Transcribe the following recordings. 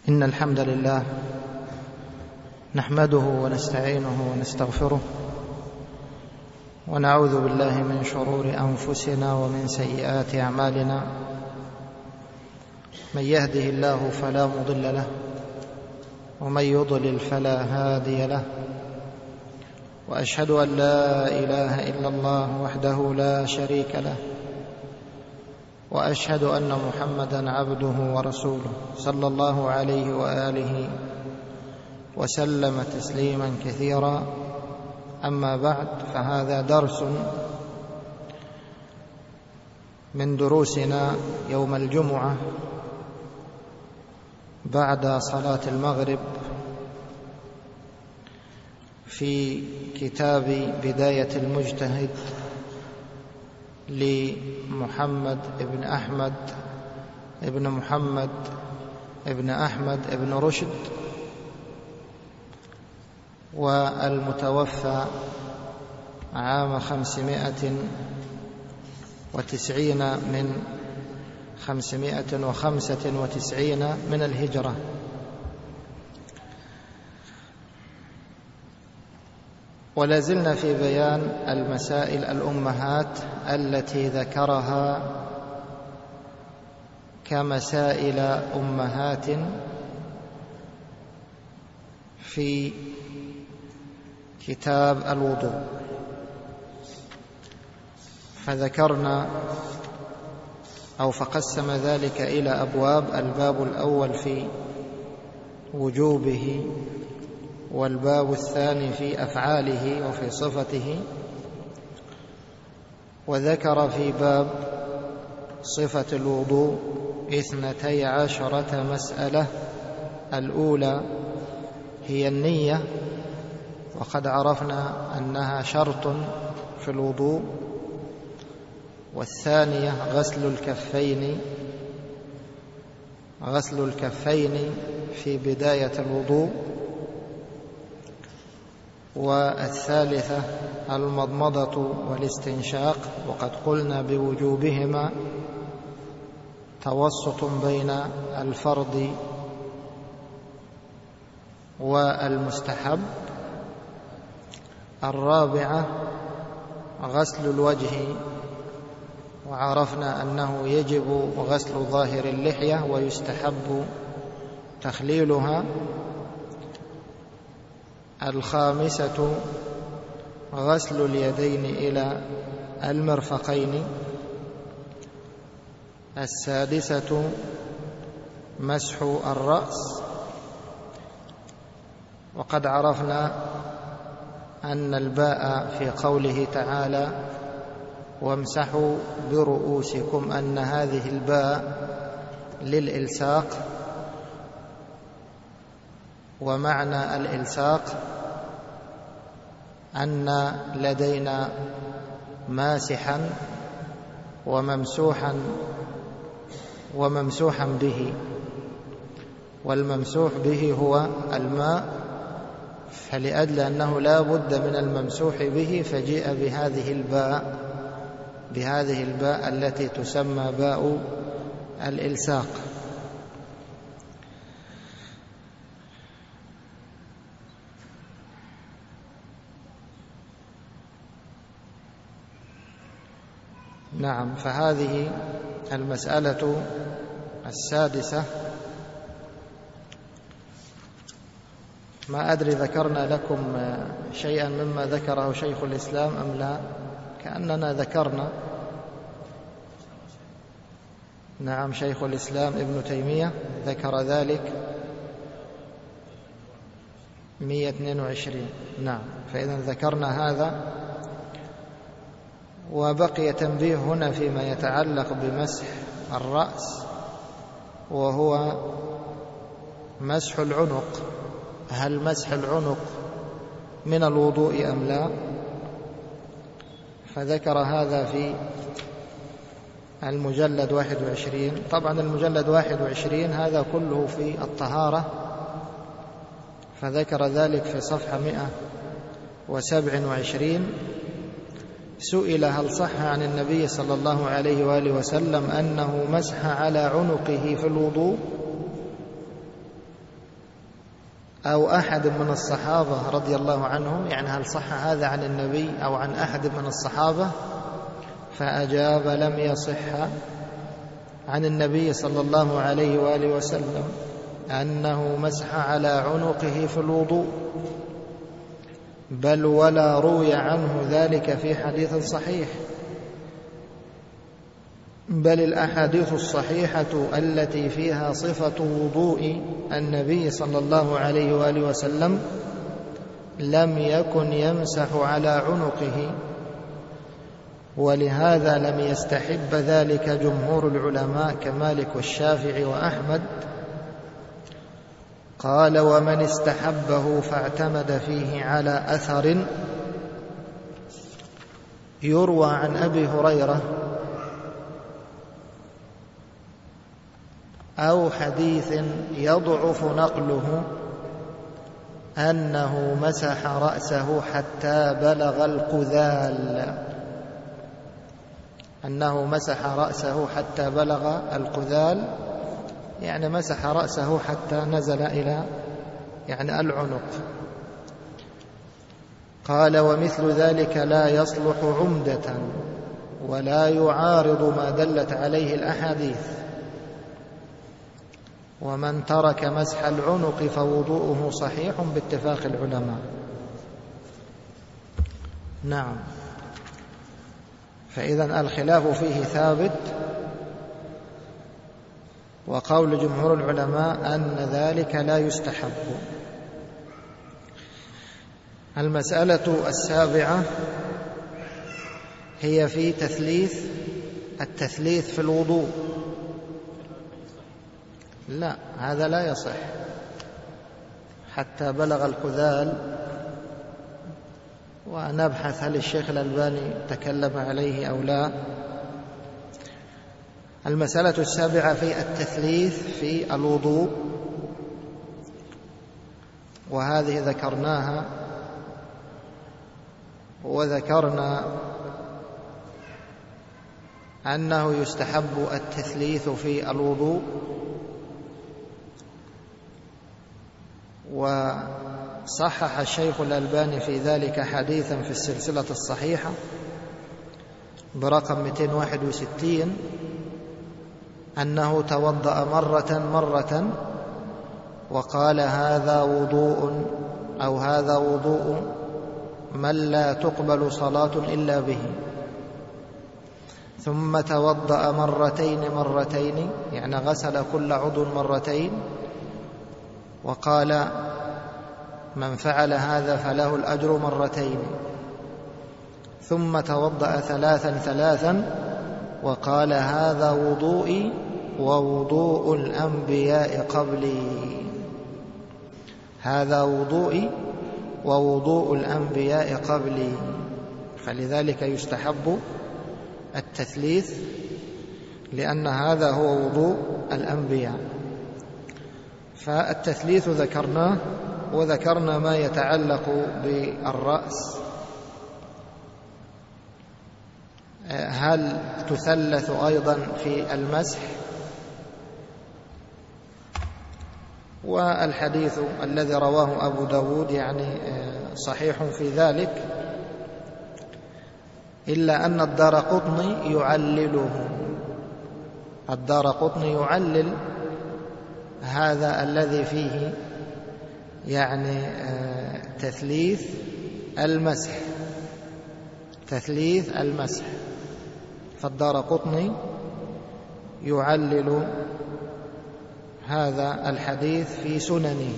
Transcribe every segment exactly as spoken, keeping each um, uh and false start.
إن الحمد لله نحمده ونستعينه ونستغفره ونعوذ بالله من شرور أنفسنا ومن سيئات أعمالنا. من يهده الله فلا مضل له ومن يضلل فلا هادي له، وأشهد أن لا إله إلا الله وحده لا شريك له، وأشهد أن محمدًا عبده ورسوله صلى الله عليه وآله وسلم تسليمًا كثيرا. أما بعد، فهذا درس من دروسنا يوم الجمعة بعد صلاة المغرب في كتاب بداية المجتهد لمحمد بن أحمد ابن محمد ابن أحمد ابن رشد، والمتوفى عام خمسمائة وتسعين من خمسمائة وخمسة وتسعين من الهجرة. ولا زلنا في بيان المسائل الأمهات التي ذكرها كمسائل أمهات في كتاب الوضوء. فذكرنا أو فقسم ذلك إلى أبواب: الباب الأول في وجوبه، والباب الثاني في أفعاله وفي صفته. وذكر في باب صفة الوضوء اثنتي عشرة مسألة. الأولى هي النية، وقد عرفنا أنها شرط في الوضوء. والثانية غسل الكفين غسل الكفين في بداية الوضوء. والثالثة المضمضة والاستنشاق، وقد قلنا بوجوبهما توسط بين الفرض والمستحب. الرابعة غسل الوجه، وعرفنا أنه يجب غسل ظاهر اللحية ويستحب تخليلها. الخامسة غسل اليدين إلى المرفقين. السادسة مسح الرأس، وقد عرفنا أن الباء في قوله تعالى وامسحوا برؤوسكم أن هذه الباء للإلصاق، ومعنى الإلصاق أن لدينا ماسحا وممسوحا وممسوحا به، والممسوح به هو الماء، فلأجل أنه لا بد من الممسوح به فجيء بهذه الباء بهذه الباء التي تسمى باء الإلصاق. نعم، فهذه المسألة السادسة. ما أدري ذكرنا لكم شيئا مما ذكره شيخ الإسلام أم لا؟ كأننا ذكرنا. نعم، شيخ الإسلام ابن تيمية ذكر ذلك مئة واثنين وعشرين. نعم، فإذا ذكرنا هذا. وبقي تنبيه هنا فيما يتعلق بمسح الرأس، وهو مسح العنق. هل مسح العنق من الوضوء أم لا؟ فذكر هذا في المجلد واحد وعشرين. طبعا المجلد واحد وعشرين هذا كله في الطهارة، فذكر ذلك في صفحة مئة وسبع وعشرين. سئل هل صح عن النبي صلى الله عليه وآله وسلم أنه مسح على عنقه في الوضوء؟ أو أحد من الصحابة رضي الله عنهم، يعني هل صح هذا عن النبي أو عن أحد من الصحابة؟ فأجاب لم يصح عن النبي صلى الله عليه وآله وسلم أنه مسح على عنقه في الوضوء، بل ولا روي عنه ذلك في حديث صحيح، بل الأحاديث الصحيحة التي فيها صفة وضوء النبي صلى الله عليه وآله وسلم لم يكن يمسح على عنقه، ولهذا لم يستحب ذلك جمهور العلماء كمالك والشافعي وأحمد. قال: ومن استحبه فاعتمد فيه على أثر يروى عن أبي هريرة أو حديث يضعف نقله أنه مسح رأسه حتى بلغ القذال، أنه مسح رأسه حتى بلغ القذال، يعني مسح رأسه حتى نزل إلى يعني العنق. قال: ومثل ذلك لا يصلح عمدة ولا يعارض ما دلت عليه الأحاديث، ومن ترك مسح العنق فوضوءه صحيح باتفاق العلماء. نعم، فإذا الخلاف فيه ثابت، وقول جمهور العلماء أن ذلك لا يستحب. المسألة السابعة هي في تثليث التثليث في الوضوء. لا، هذا لا يصح حتى بلغ القذال، ونبحث هل الشيخ الألباني تكلم عليه أو لا. المسألة السابعة في التثليث في الوضوء، وهذه ذكرناها، وذكرنا أنه يستحب التثليث في الوضوء، وصحح الشيخ الألباني في ذلك حديثا في السلسلة الصحيحة برقم مئتين وواحد وستين أنه توضأ مرة مرة وقال: هذا وضوء أو هذا وضوء من لا تقبل صلاة إلا به. ثم توضأ مرتين مرتين، يعني غسل كل عضو مرتين، وقال: من فعل هذا فله الأجر مرتين. ثم توضأ ثلاثا ثلاثا وقال: هذا وضوئي ووضوء الأنبياء قبلي، هذا وضوئي ووضوء الأنبياء قبلي. فلذلك يستحب التثليث، لأن هذا هو وضوء الأنبياء. فالتثليث ذكرناه، وذكرنا ما يتعلق بالرأس. هل تثلث أيضا في المسح؟ والحديث الذي رواه أبو داود يعني صحيح في ذلك، إلا أن الدارقطني يعلله، الدارقطني يعلل هذا الذي فيه يعني تثليث المسح، تثليث المسح، فالدارقطني يعلل هذا الحديث في سننه.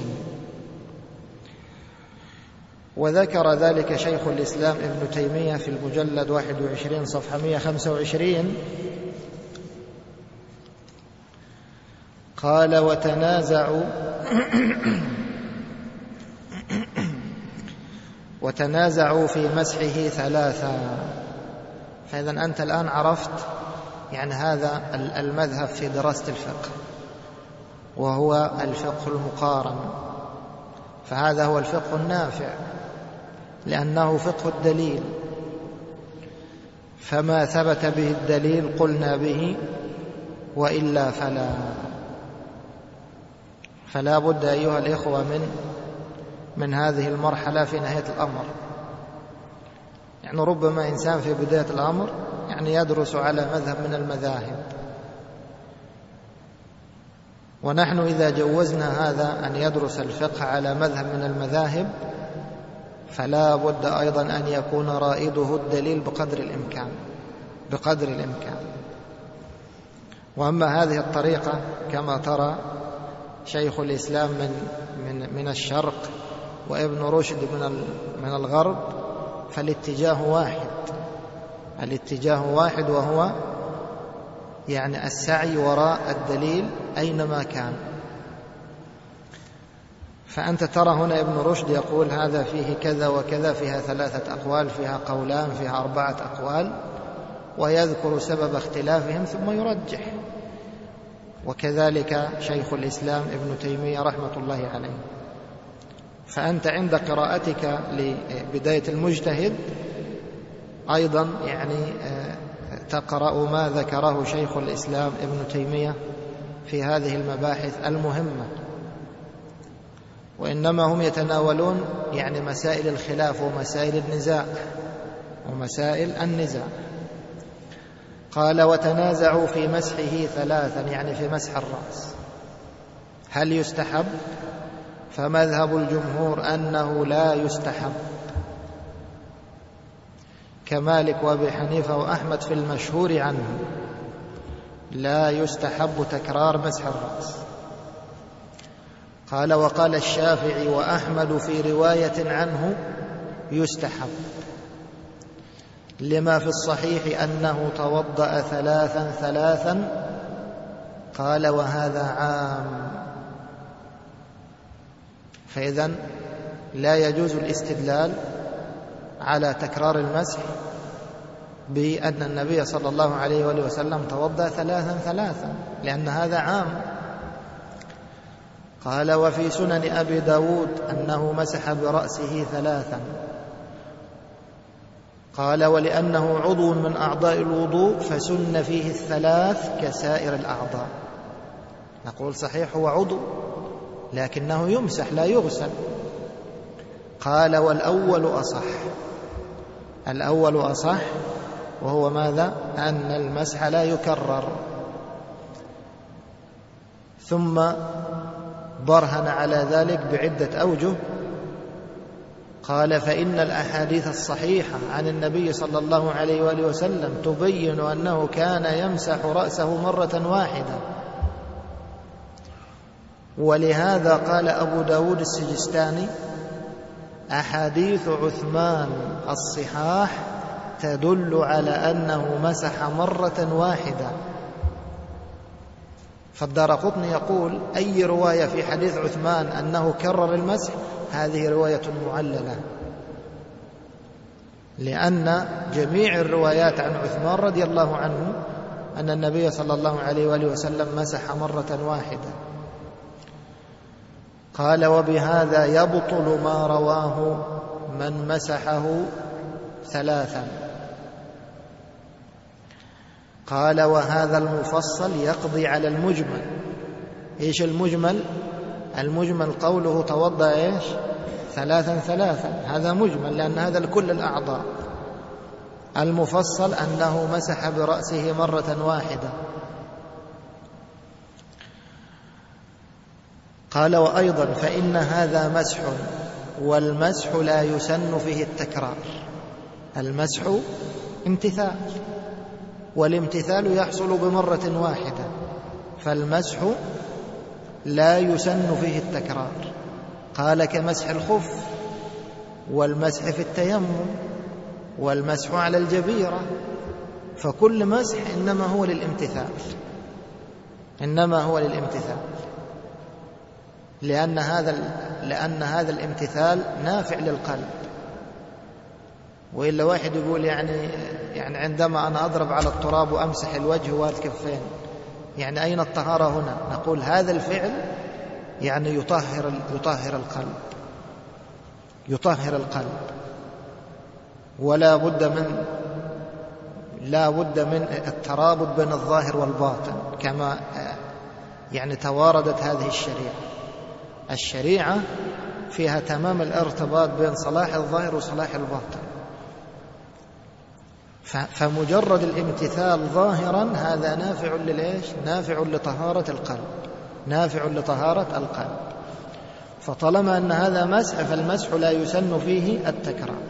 وذكر ذلك شيخ الإسلام ابن تيمية في المجلد واحد وعشرين صفحة مئة وخمسة وعشرين، قال: وتنازعوا وتنازعوا في مسحه ثلاثا. فإذا أنت الآن عرفت يعني هذا المذهب في دراسة الفقه، وهو الفقه المقارن، فهذا هو الفقه النافع، لأنه فقه الدليل، فما ثبت به الدليل قلنا به، وإلا فلا. فلا بد أيها الإخوة من من هذه المرحلة في نهاية الأمر. يعني ربما إنسان في بداية الأمر يعني يدرس على مذهب من المذاهب، ونحن إذا جوزنا هذا أن يدرس الفقه على مذهب من المذاهب فلا بد أيضا أن يكون رائده الدليل بقدر الإمكان بقدر الإمكان. وأما هذه الطريقة كما ترى شيخ الإسلام من من من الشرق وابن رشد من من الغرب، فالاتجاه واحد الاتجاه واحد وهو يعني السعي وراء الدليل أينما كان. فأنت ترى هنا ابن رشد يقول هذا فيه كذا وكذا، فيها ثلاثة أقوال، فيها قولان، فيها أربعة أقوال، ويذكر سبب اختلافهم ثم يرجح. وكذلك شيخ الإسلام ابن تيمية رحمة الله عليه. فأنت عند قراءتك لبداية المجتهد أيضا يعني تقرأ ما ذكره شيخ الإسلام ابن تيمية في هذه المباحث المهمة، وإنما هم يتناولون يعني مسائل الخلاف ومسائل النزاع ومسائل النزاع. قال وتنازعوا في مسحه ثلاثا، يعني في مسح الرأس هل يستحب؟ فمذهب الجمهور أنه لا يستحب، كمالك وأبي حنيفة وأحمد في المشهور عنه لا يستحب تكرار مسح الرأس. قال وقال الشافعي وأحمد في رواية عنه يستحب، لما في الصحيح أنه توضأ ثلاثا ثلاثا. قال وهذا عام، فإذن لا يجوز الاستدلال على تكرار المسح بأن النبي صلى الله عليه وآله وسلم توضأ ثلاثا ثلاثا، لأن هذا عام. قال وفي سنن أبي داود أنه مسح برأسه ثلاثا. قال ولأنه عضو من أعضاء الوضوء فسن فيه الثلاث كسائر الأعضاء. نقول صحيح هو عضو لكنه يمسح لا يغسل. قال والأول أصح، الأول أصح، وهو ماذا؟ أن المسح لا يكرر. ثم برهن على ذلك بعدة أوجه. قال فإن الأحاديث الصحيحة عن النبي صلى الله عليه وآله وسلم تبين أنه كان يمسح رأسه مرة واحدة، ولهذا قال أبو داود السجستاني أحاديث عثمان الصحاح تدل على أنه مسح مرة واحدة. فالدارقطني يقول أي رواية في حديث عثمان أنه كرر المسح هذه رواية معللة، لأن جميع الروايات عن عثمان رضي الله عنه أن النبي صلى الله عليه وآله وسلم مسح مرة واحدة. قال وبهذا يبطل ما رواه من مسحه ثلاثا. قال وهذا المفصل يقضي على المجمل. إيش المجمل؟ المجمل قوله توضأ إيش؟ ثلاثا ثلاثا، هذا مجمل لأن هذا لكل الأعضاء. المفصل أنه مسح برأسه مرة واحدة. قال وأيضا فإن هذا مسح، والمسح لا يسن فيه التكرار. المسح امتثال، والامتثال يحصل بمرة واحدة، فالمسح لا يسن فيه التكرار. قال كمسح الخف، والمسح في التيمم، والمسح على الجبيرة، فكل مسح إنما هو للامتثال، إنما هو للامتثال، لأن هذا لأن هذا الامتثال نافع للقلب. وإلا واحد يقول يعني يعني عندما أنا أضرب على التراب وأمسح الوجه والكفين، يعني أين الطهارة هنا؟ نقول هذا الفعل يعني يطهر يطهر القلب، يطهر القلب، ولا بد من لا بد من الترابط بين الظاهر والباطن، كما يعني تواردت هذه الشريعة. الشريعة فيها تمام الارتباط بين صلاح الظاهر وصلاح الباطن. فمجرد الامتثال ظاهرا هذا نافع للإيش؟ نافع لطهارة القلب، نافع لطهارة القلب. فطالما أن هذا مسح فالمسح لا يسن فيه التكرار.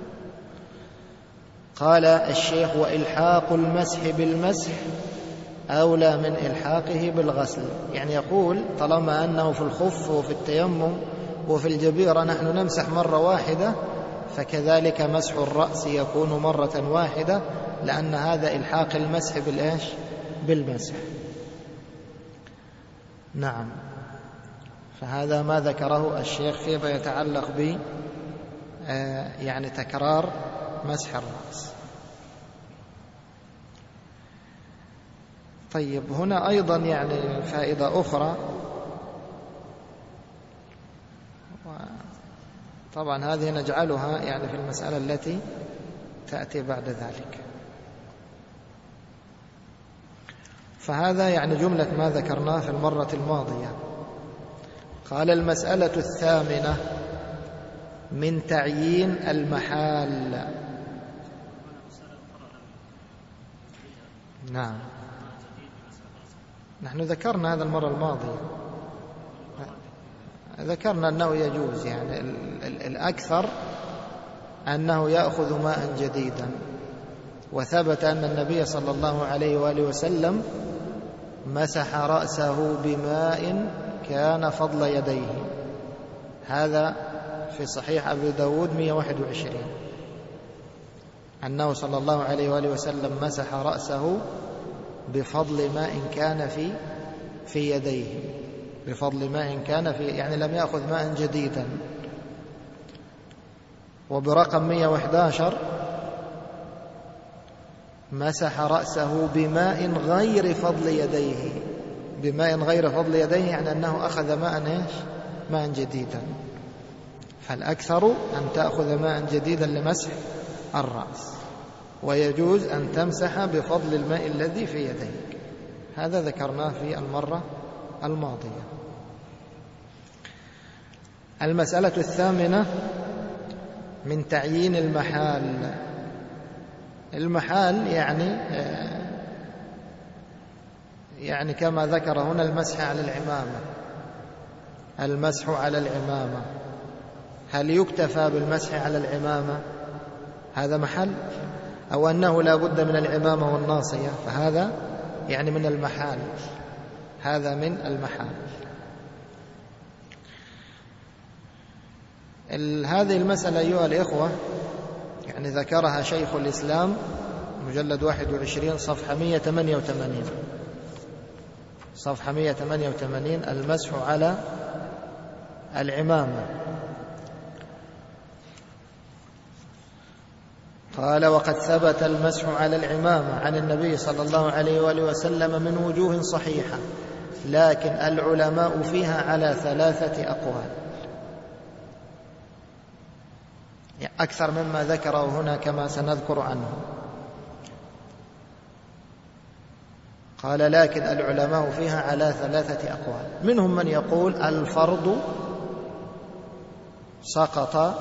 قال الشيخ: وإلحاق المسح بالمسح أولى من إلحاقه بالغسل. يعني يقول طالما أنه في الخف وفي التيمم وفي الجبيرة نحن نمسح مرة واحدة، فكذلك مسح الرأس يكون مرة واحدة، لأن هذا إلحاق المسح بالإيش؟ بالمسح. نعم. فهذا ما ذكره الشيخ فيما يتعلق ب يعني تكرار مسح الرأس. طيب، هنا أيضا يعني فائدة أخرى، طبعا هذه نجعلها يعني في المسألة التي تأتي بعد ذلك. فهذا يعني جملة ما ذكرناه في المرة الماضية. قال: المسألة الثامنة من تعيين المحال. نعم، نحن ذكرنا هذا المرة الماضية، ذكرنا أنه يجوز، يعني الأكثر أنه يأخذ ماء جديدا، وثبت أن النبي صلى الله عليه وآله وسلم مسح رأسه بماء كان فضل يديه. هذا في صحيح أبي داود مئة وواحد وعشرين، أنه صلى الله عليه وآله وسلم مسح رأسه بفضل ماء كان في في يديه، بفضل ماء كان في، يعني لم يأخذ ماء جديدا. وبرقم مئة وأحد عشر مسح رأسه بماء غير فضل يديه. بماء غير فضل يديه يعني أنه أخذ ماء إيش؟ ماء جديدا. فالأكثر أن تأخذ ماء جديدا لمسح الرأس، ويجوز أن تمسح بفضل الماء الذي في يديك. هذا ذكرناه في المرة الماضية. المسألة الثامنة من تعيين المحال. المحال يعني يعني كما ذكر هنا المسح على العمامة. المسح على العمامة، هل يكتفى بالمسح على العمامة؟ هذا محل، أو أنه لا بد من العمامة والناصية؟ فهذا يعني من المحال، هذا من المحال. هذه المسألة أيها الإخوة يعني ذكرها شيخ الإسلام مجلد واحد وعشرين صفحة مئة وثمانية وثمانين، صفحة مئة وثمانية وثمانين، المسح على العمامة. قال: وقد ثبت المسح على العمامة عن النبي صلى الله عليه وآله وسلم من وجوه صحيحة، لكن العلماء فيها على ثلاثة أقوال، أكثر مما ذكره هنا كما سنذكر عنه. قال: لكن العلماء فيها على ثلاثة أقوال. منهم من يقول الفرض سقط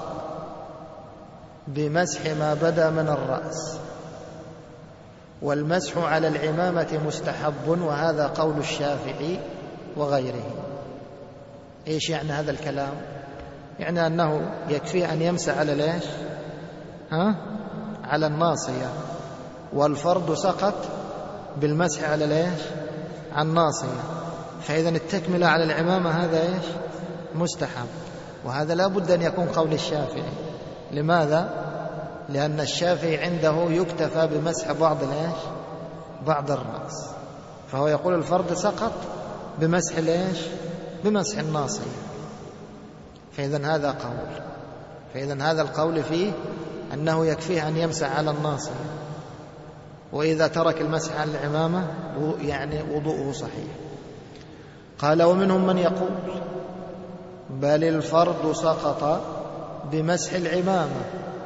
بمسح ما بدا من الرأس، والمسح على العمامة مستحب، وهذا قول الشافعي وغيره. إيش يعني هذا الكلام؟ يعني أنه يكفي أن يمسح على ليش؟ ها؟ على الناصية، والفرض سقط بالمسح على ليش؟ على الناصية. فإذا التكملة على العمامة هذا إيش؟ مستحب، وهذا لا بد أن يكون قول الشافعي. لماذا؟ لأن الشافعي عنده يكتفى بمسح بعض ليش؟ بعض الرأس، فهو يقول الفرض سقط بمسح ليش؟ بمسح الناصية. فإذا هذا قول، فإذا هذا القول فيه أنه يكفيه أن يمسح على الناصية، وإذا ترك المسح على العمامة يعني وضوءه صحيح. قال: ومنهم من يقول بل الفرض سقط بمسح العمامة،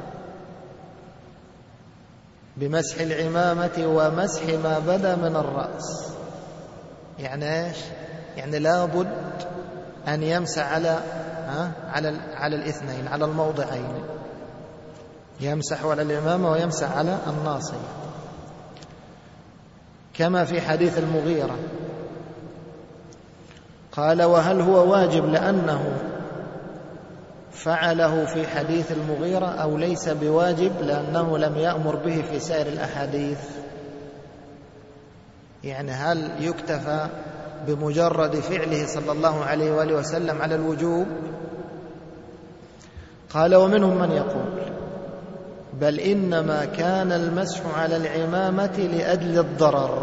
بمسح العمامة ومسح ما بدا من الرأس. يعني إيش؟ يعني لا بد أن يمسح على على على الاثنين، على الموضعين، يمسح على العمامة ويمسح على الناصية، كما في حديث المغيرة. قال: وهل هو واجب لأنه فعله في حديث المغيرة، أو ليس بواجب لأنه لم يأمر به في سائر الأحاديث؟ يعني هل يكتفى بمجرد فعله صلى الله عليه وآله وسلم على الوجوب؟ قال: ومنهم من يقول بل إنما كان المسح على العمامة لأجل الضرر،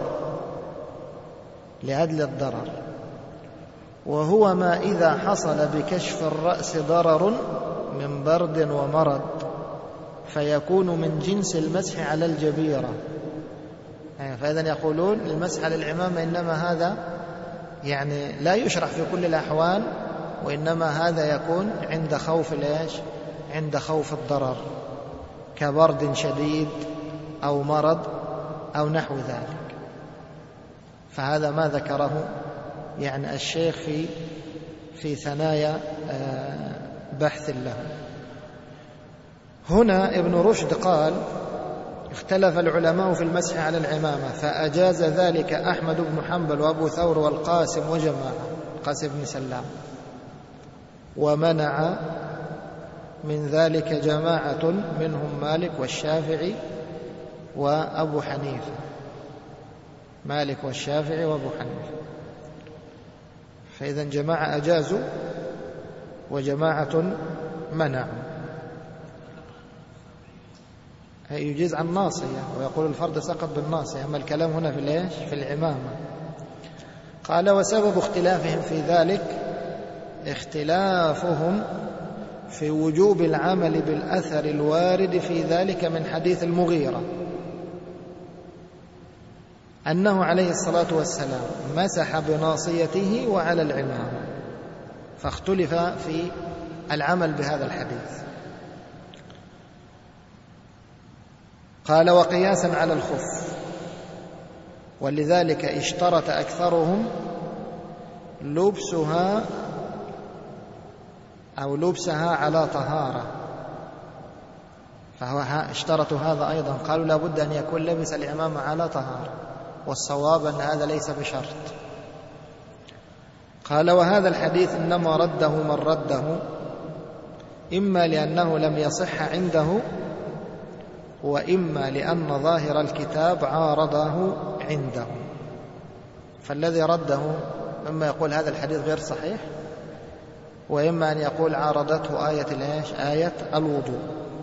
لأجل الضرر، وهو ما إذا حصل بكشف الرأس ضرر من برد ومرض فيكون من جنس المسح على الجبيرة. يعني فإذن يقولون المسح على العمامة إنما هذا يعني لا يشرع في كل الأحوال، وإنما هذا يكون عند خوف الإيش؟ عند خوف الضرر، كبرد شديد أو مرض أو نحو ذلك. فهذا ما ذكره يعني الشيخ في في ثنايا بحث له. هنا ابن رشد قال: اختلف العلماء في المسح على العمامة، فأجاز ذلك أحمد بن حنبل وأبو ثور والقاسم وجماعة، قاسم بن سلام، ومنع من ذلك جماعة منهم مالك والشافعي وأبو حنيفة، مالك والشافعي وأبو حنيفة. فإذا جماعة أجازوا وجماعة منعوا. يجيز عن الناصية ويقول الفرد سقط بالناصية، أما الكلام هنا في الإيش؟ في العمامة. قال: وسبب اختلافهم في ذلك اختلافهم في وجوب العمل بالأثر الوارد في ذلك من حديث المغيرة أنه عليه الصلاة والسلام مسح بناصيته وعلى العمامة، فاختلف في العمل بهذا الحديث. قال: وقياسا على الخف، ولذلك اشترط أكثرهم لبسها أو لبسها على طهارة، فهو اشترطوا هذا أيضا، قالوا لا بد أن يكون لبس العمامة على طهارة، والصواب أن هذا ليس بشرط. قال: وهذا الحديث إنما رده من رده، إما لأنه لم يصح عنده، وإما لأن ظاهر الكتاب عارضه عنده. فالذي رده إما يقول هذا الحديث غير صحيح، وإما أن يقول عارضته آية الإيش؟ آية الوضوء.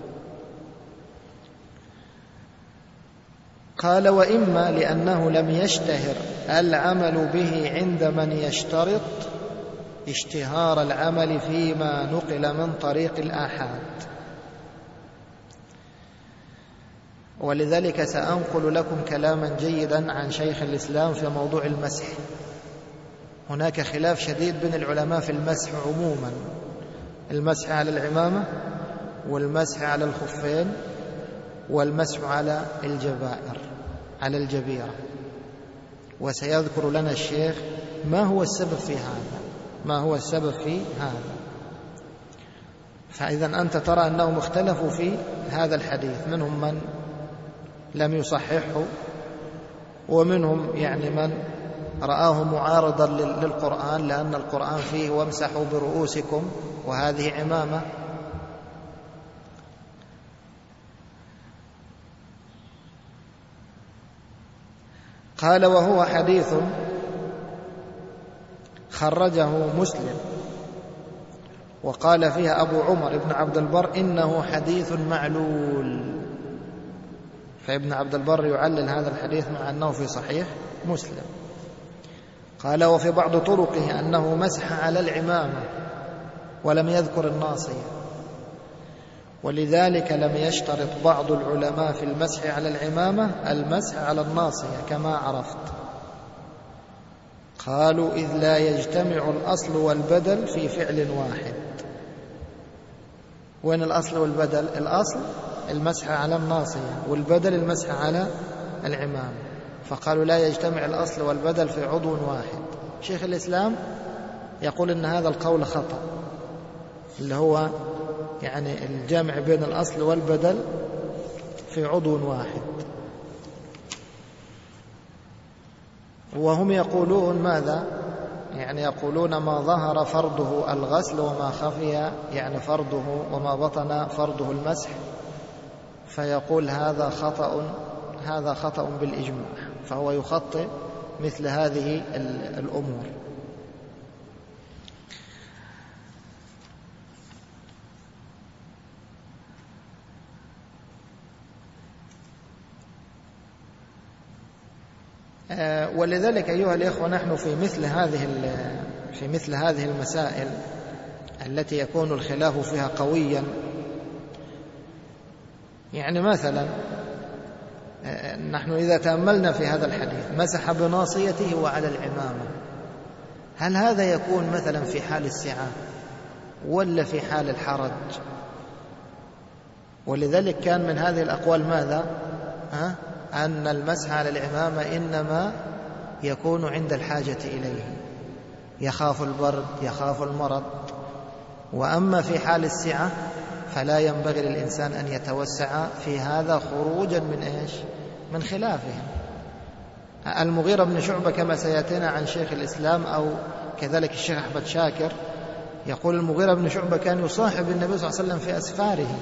قال: وإما لأنه لم يشتهر العمل به عند من يشترط اشتهار العمل فيما نقل من طريق الآحاد. ولذلك سأنقل لكم كلاما جيدا عن شيخ الإسلام في موضوع المسح. هناك خلاف شديد بين العلماء في المسح عموما، المسح على العمامة والمسح على الخفين والمسح على الجبائر، على الجبيرة. وسيذكر لنا الشيخ ما هو السبب في هذا، ما هو السبب في هذا. فإذا أنت ترى أنهم اختلفوا في هذا الحديث، منهم من لم يصححه، ومنهم يعني من رآه معارضا للقرآن، لأن القرآن فيه وامسحوا برؤوسكم، وهذه عمامة. قال: وهو حديث خرجه مسلم، وقال فيها أبو عمر ابن عبد البر إنه حديث معلول. فابن عبد البر يعلل هذا الحديث مع أنه في صحيح مسلم. قال: وفي بعض طرقه أنه مسح على العمامة ولم يذكر الناصية، ولذلك لم يشترط بعض العلماء في المسح على العمامة المسح على الناصية كما عرفت. قالوا: إذ لا يجتمع الأصل والبدل في فعل واحد. وين الأصل والبدل؟ الأصل المسح على الناصية، والبدل المسح على العمامة. فقالوا لا يجتمع الأصل والبدل في عضو واحد. شيخ الإسلام يقول إن هذا القول خطأ، اللي هو يعني الجمع بين الأصل والبدل في عضو واحد. وهم يقولون ماذا؟ يعني يقولون ما ظهر فرضه الغسل وما خفي يعني فرضه وما بطن فرضه المسح، فيقول هذا خطأ هذا خطأ بالإجماع، فهو يخطئ مثل هذه الأمور. ولذلك أيها الإخوة نحن في مثل هذه في مثل هذه المسائل التي يكون الخلاف فيها قويا، يعني مثلا نحن إذا تأملنا في هذا الحديث مسح بناصيته وعلى العمامة، هل هذا يكون مثلا في حال السعة ولا في حال الحرج؟ ولذلك كان من هذه الأقوال ماذا؟ ها؟ أن المسح على العمامة إنما يكون عند الحاجة إليه، يخاف البرد يخاف المرض. وأما في حال السعة فلا ينبغي للإنسان أن يتوسع في هذا خروجا من إيش؟ من خلافهم. المغيرة بن شعبة كما سيأتينا عن شيخ الإسلام أو كذلك الشيخ أحمد شاكر، يقول المغيرة بن شعبة كان يصاحب النبي صلى الله عليه وسلم في أسفاره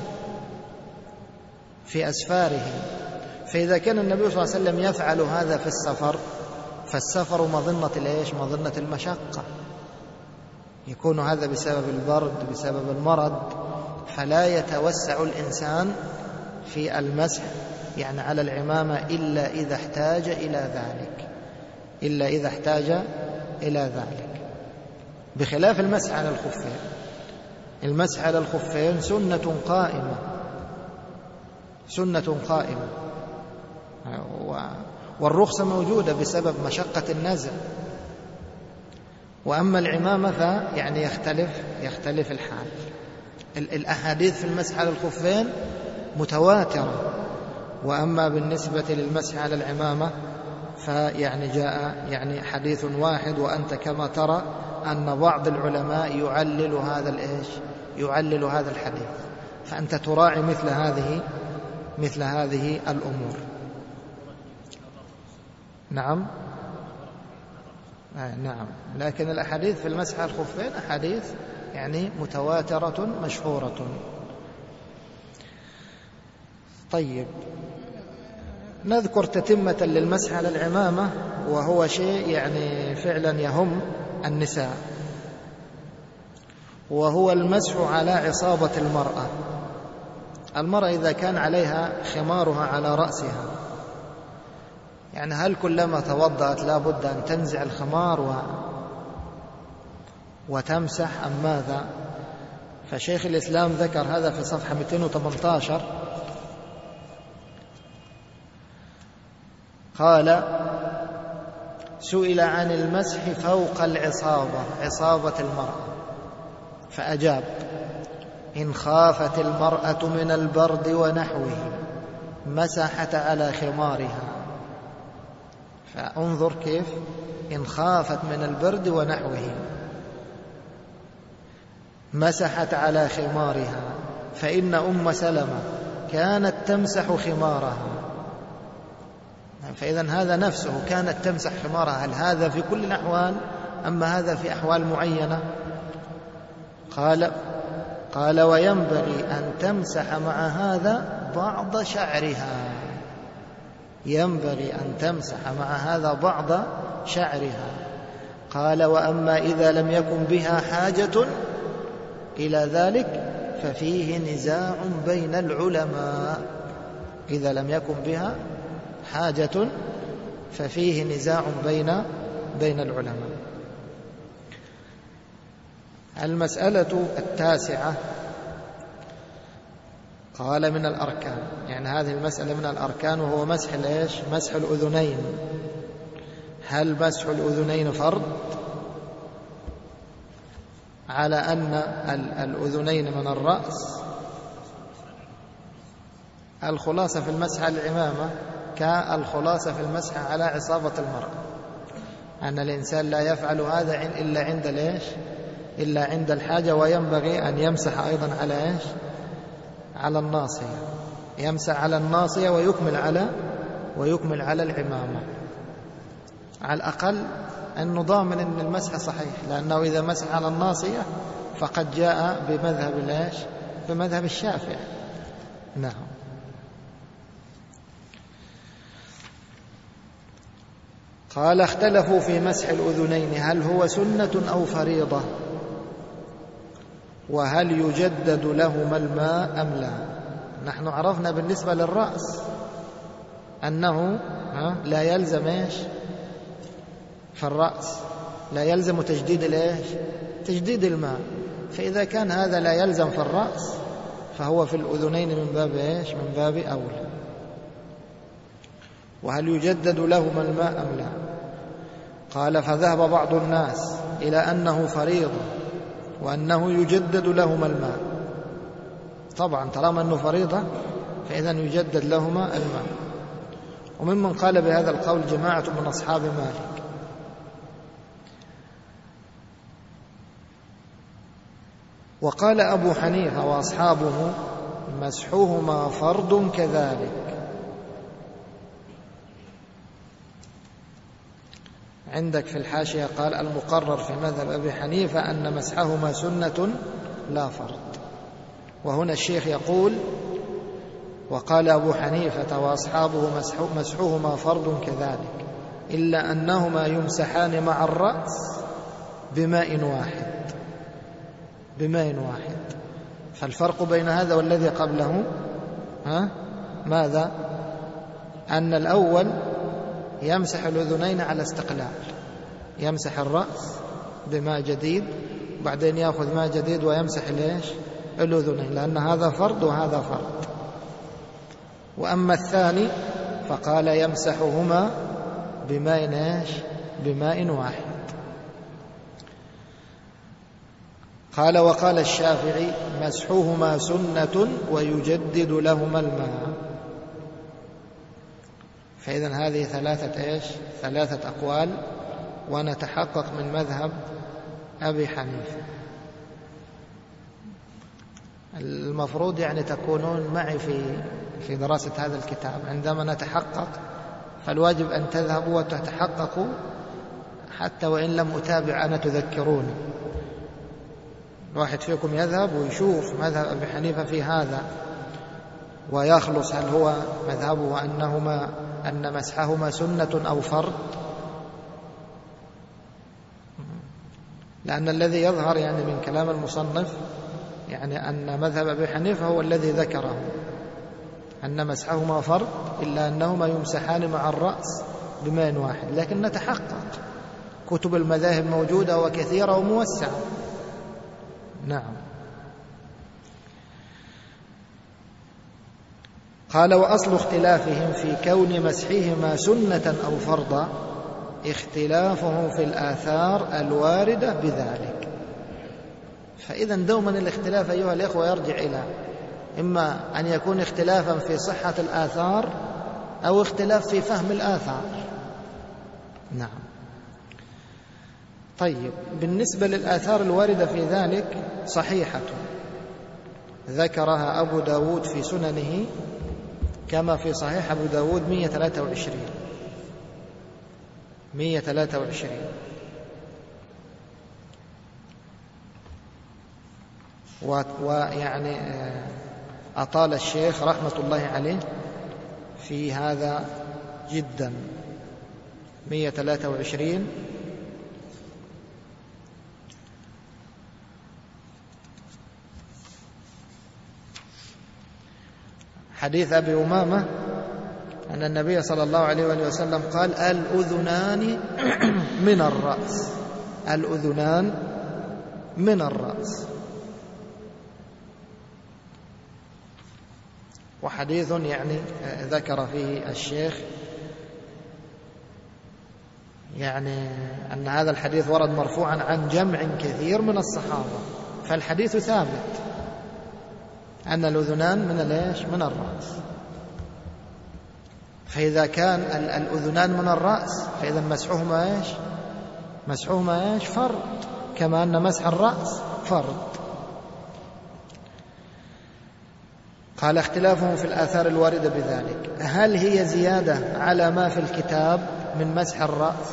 في أسفاره فإذا كان النبي صلى الله عليه وسلم يفعل هذا في السفر، فالسفر مظنة الإيش؟ مظنة المشقة، يكون هذا بسبب البرد بسبب المرض، فلا يتوسع الإنسان في المسح يعني على العمامة إلا إذا احتاج إلى ذلك إلا إذا احتاج إلى ذلك بخلاف المسح على الخفين. المسح على الخفين سنة قائمة سنة قائمة والرخصة موجودة بسبب مشقة النزع. وأما العمامة فيعني يختلف يختلف الحال. الأحاديث في المسح على الخفين متواترة، وأما بالنسبة للمسح على العمامة فيعني جاء يعني حديث واحد، وأنت كما ترى أن بعض العلماء يعلل هذا الإيش؟ يعلل هذا الحديث، فأنت تراعي مثل هذه مثل هذه الأمور. نعم آه نعم لكن الأحاديث في المسح على الخفين أحاديث يعني متواترة مشهورة. طيب نذكر تتمة للمسح على العمامة، وهو شيء يعني فعلا يهم النساء، وهو المسح على عصابة المرأة. المرأة إذا كان عليها خمارها على رأسها، يعني هل كلما توضأت لا بد أن تنزع الخمار و... وتمسح أم ماذا؟ فشيخ الإسلام ذكر هذا في صفحة مئتين وثمانية عشر، قال سئل عن المسح فوق العصابة عصابة المرأة فأجاب إن خافت المرأة من البرد ونحوه مسحت على خمارها. فانظر كيف إن خافت من البرد ونحوه مسحت على خمارها، فإن أم سلمة كانت تمسح خمارها. فإذا هذا نفسه كانت تمسح خمارها، هل هذا في كل الأحوال أما هذا في أحوال معينة؟ قال قال وينبغي أن تمسح مع هذا بعض شعرها ينبغي أن تمسح مع هذا بعض شعرها. قال وأما إذا لم يكن بها حاجة إلى ذلك ففيه نزاع بين العلماء. إذا لم يكن بها حاجة ففيه نزاع بين بين العلماء. المسألة التاسعة قال من الأركان، يعني هذه المسألة من الأركان، وهو مسح الإيش؟ مسح الأذنين. هل مسح الأذنين فرض على أن الأذنين من الرأس؟ الخلاصة في المسح على العمامة كالخلاصة في المسح على عصابة المرأة، أن الإنسان لا يفعل هذا إلا عند الإيش؟ إلا عند الحاجة، وينبغي أن يمسح أيضا على إيش؟ على الناصية، يمسح على الناصية ويكمل على ويكمل على العمامة، على الأقل أنه ضامن أن المسح صحيح، لأنه إذا مسح على الناصية فقد جاء بمذهب الإيش؟ بمذهب الشافعي. نعم. قال: اختلفوا في مسح الأذنين، هل هو سنة أو فريضة؟ وهل يجدد لهما الماء أم لا؟ نحن عرفنا بالنسبة للرأس أنه لا يلزم إيش؟ في الرأس لا يلزم تجديد الإيش؟ تجديد الماء. فإذا كان هذا لا يلزم في الرأس فهو في الأذنين من باب إيش؟ من باب أولى. وهل يجدد لهما الماء أم لا؟ قال: فذهب بعض الناس إلى أنه فريضة وأنه يجدد لهما الماء. طبعا طالما أنه فريضة فإذا يجدد لهما الماء. وممن قال بهذا القول جماعة من أصحاب مالك. وقال أبو حنيفة وأصحابه: مسحهما فرض كذلك. عندك في الحاشية قال: المقرر في مذهب أبي حنيفة أن مسحهما سنة لا فرض. وهنا الشيخ يقول: وقال أبو حنيفة وأصحابه مسحهما فرض كذلك، إلا أنهما يمسحان مع الرأس بماء واحد بماء واحد. فالفرق بين هذا والذي قبله ها ماذا؟ أن الأول يمسح الأذنين على استقلال، يمسح الرأس بماء جديد وبعدين يأخذ ماء جديد ويمسح ليش؟ الأذنين، لأن هذا فرض وهذا فرض. وأما الثاني فقال يمسحهما بماء ايش؟ بماء واحد. قال: وقال الشافعي: مسحهما سنة ويجدد لهما الماء. فإذا هذه ثلاثة ايش؟ ثلاثة أقوال، ونتحقق من مذهب أبي حنيفة. المفروض يعني تكونون معي في في دراسة هذا الكتاب. عندما نتحقق فالواجب أن تذهبوا وتتحققوا، حتى وإن لم أتابع أنا تذكروني. الواحد فيكم يذهب ويشوف مذهب أبي حنيفة في هذا ويخلص، هل هو مذهبه أنهما أن مسحهما سنة أو فرض؟ لأن الذي يظهر يعني من كلام المصنف يعني أن مذهب أبي حنيفة هو الذي ذكره، أن مسحهما فرض إلا أنهما يمسحان مع الرأس بماء واحد. لكن نتحقق، كتب المذاهب موجودة وكثيرة وموسعة. نعم. قال: وأصل اختلافهم في كون مسحهما سنة أو فرضا اختلافهم في الآثار الواردة بذلك. فإذا دوما الاختلاف أيها الإخوة يرجع إلى إما أن يكون اختلافا في صحة الآثار أو اختلاف في فهم الآثار. نعم. طيب، بالنسبة للآثار الواردة في ذلك صحيحة ذكرها أبو داود في سننه كما في صحيح أبو داود مئة وثلاثة وعشرين مئة وثلاثة وعشرين. ويعني أطال الشيخ رحمة الله عليه في هذا جدا. مئة وثلاثة وعشرين حديث أبي أمامة أن النبي صلى الله عليه وآله وسلم قال: الأذنان من الرأس، الأذنان من الرأس. وحديث يعني ذكر فيه الشيخ يعني أن هذا الحديث ورد مرفوعا عن جمع كثير من الصحابة، فالحديث ثابت أن الأذنان من الإيش؟ من الرأس. فإذا كان الأذنان من الرأس فإذا مسحهما إيش؟ مسحهما إيش؟ فرض كما أن مسح الرأس فرض. قال اختلافهم في الآثار الواردة بذلك، هل هي زيادة على ما في الكتاب من مسح الرأس؟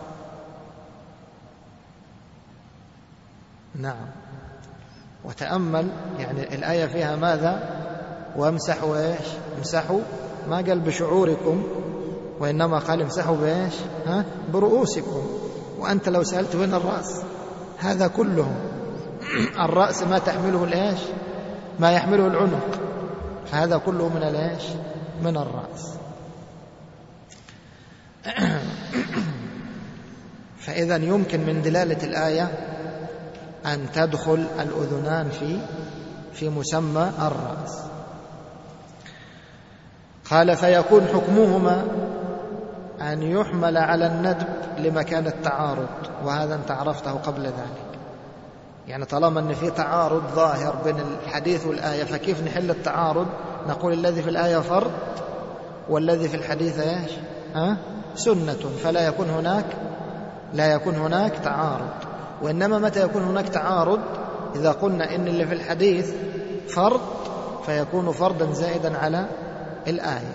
نعم. وتأمل يعني الآية فيها ماذا؟ وامسحوا ايش؟ امسحوا، ما قال بشعوركم، وإنما قال امسحوا بايش؟ ها؟ برؤوسكم. وأنت لو سألت وين الرأس؟ هذا كله الرأس ما تحمله الايش؟ ما يحمله العنق، هذا كله من الايش؟ من الرأس. فإذا يمكن من دلالة الآية أن تدخل الأذنان في في مسمى الرأس. قال فيكون حكمهما أن يحمل على الندب لمكان التعارض، وهذا أنت عرفته قبل ذلك. يعني طالما أن في تعارض ظاهر بين الحديث والآية، فكيف نحل التعارض؟ نقول الذي في الآية فرض والذي في الحديث ايش؟ ها؟ سنة، فلا يكون هناك لا يكون هناك تعارض. وإنما متى يكون هناك تعارض؟ إذا قلنا إن اللي في الحديث فرض فيكون فرضا زائدا على الآية.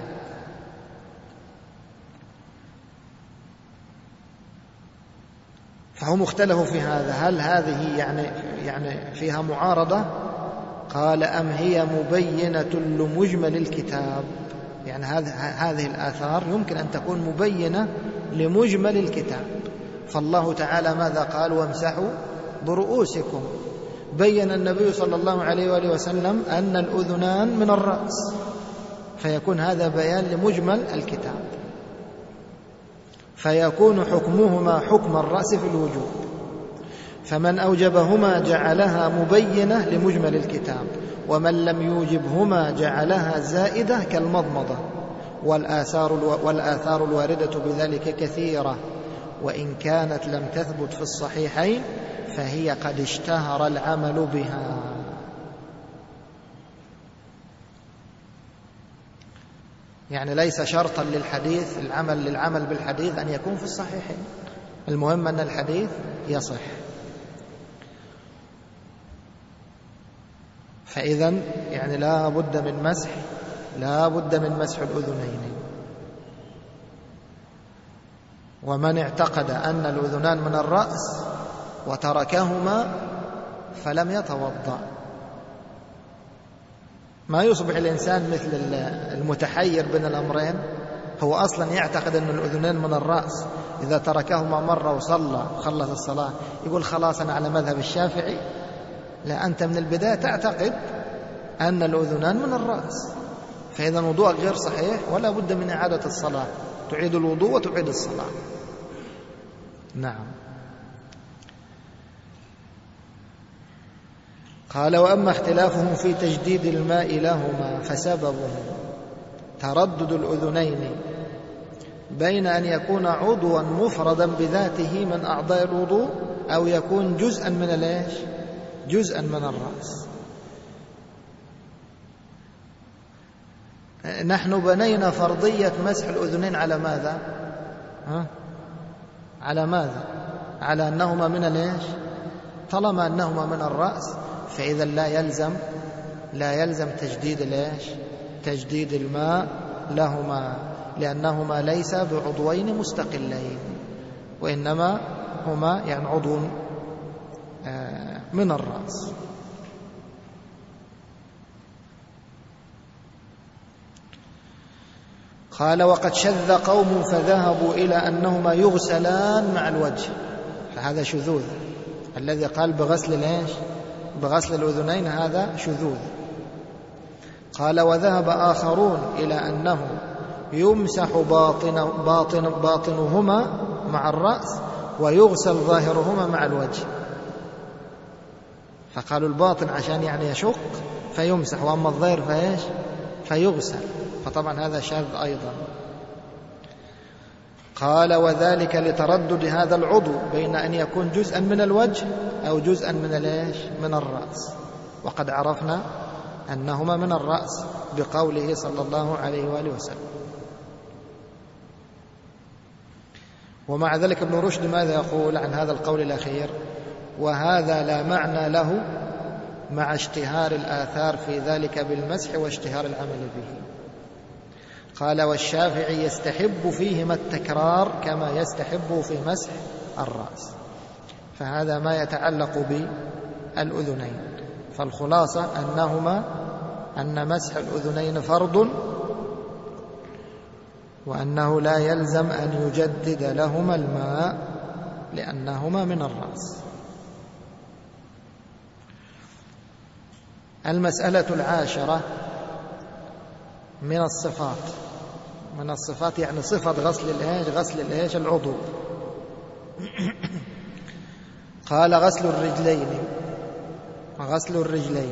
فهم اختلفوا في هذا، هل هذه يعني يعني فيها معارضة؟ قال أم هي مبينة لمجمل الكتاب؟ يعني هذه الآثار يمكن أن تكون مبينة لمجمل الكتاب. فالله تعالى ماذا قال؟ وامسحوا برؤوسكم. بين النبي صلى الله عليه وآله وسلم أن الأذنان من الرأس، فيكون هذا بيان لمجمل الكتاب، فيكون حكمهما حكم الرأس في الوجوب. فمن أوجبهما جعلها مبينة لمجمل الكتاب، ومن لم يوجبهما جعلها زائدة كالمضمضة. والآثار, والآثار الواردة بذلك كثيرة، وإن كانت لم تثبت في الصحيحين فهي قد اشتهر العمل بها. يعني ليس شرطا للحديث العمل للعمل بالحديث أن يكون في الصحيحين، المهم أن الحديث يصح. فإذن يعني لا بد من مسح لا بد من مسح الأذنين. ومن اعتقد أن الأذنان من الرأس وتركهما فلم يتوضأ. ما يصبح الإنسان مثل المتحير بين الأمرين، هو أصلا يعتقد أن الأذنان من الرأس، إذا تركهما مرة وصلى وخلص الصلاة يقول خلاص أنا على مذهب الشافعي. لا، أنت من البداية تعتقد أن الأذنان من الرأس، فإذا وضوءك غير صحيح ولا بد من إعادة الصلاة، تعيد الوضوء وتعيد الصلاة. نعم. قال وأما اختلافهم في تجديد الماء لهما فسببه تردد الأذنين بين أن يكون عضوا مفردا بذاته من أعضاء الوضوء أو يكون جزءا من الإيش؟ جزءا من الرأس. نحن بنينا فرضية مسح الأذنين على ماذا؟ ها؟ على ماذا؟ على أنهما من الإيش؟ طالما أنهما من الرأس فإذا لا يلزم لا يلزم تجديد الإيش؟ تجديد الماء لهما، لأنهما ليس بعضوين مستقلين، وإنما هما يعني عضو من الرأس. قال وقد شذ قوم فذهبوا إلى أنهما يغسلان مع الوجه، فهذا شذوذ. الذي قال بغسل الإيش؟ بغسل الأذنين هذا شذوذ. قال وذهب آخرون إلى أنه يمسح باطن باطن باطنهما مع الرأس ويغسل ظاهرهما مع الوجه، فقالوا الباطن عشان يعني يشق فيمسح، وأما الظاهر فإيش؟ فيغسل، فطبعا هذا شاذ أيضا. قال وذلك لتردد هذا العضو بين أن يكون جزءا من الوجه أو جزءا من الإيش؟ من الرأس، وقد عرفنا أنهما من الرأس بقوله صلى الله عليه وآله وسلم. ومع ذلك ابن رشد ماذا يقول عن هذا القول الأخير؟ وهذا لا معنى له مع اشتهار الآثار في ذلك بالمسح واشتهار العمل به. قال والشافعي يستحب فيهما التكرار كما يستحب في مسح الرأس. فهذا ما يتعلق بالأذنين. فالخلاصة أنهما أن مسح الأذنين فرض، وأنه لا يلزم أن يجدد لهما الماء لأنهما من الرأس. المسألة العاشرة من الصفات. من الصفات يعني صفة غسل الإيش غسل الإيش العضو. قال غسل الرجلين. غسل الرجلين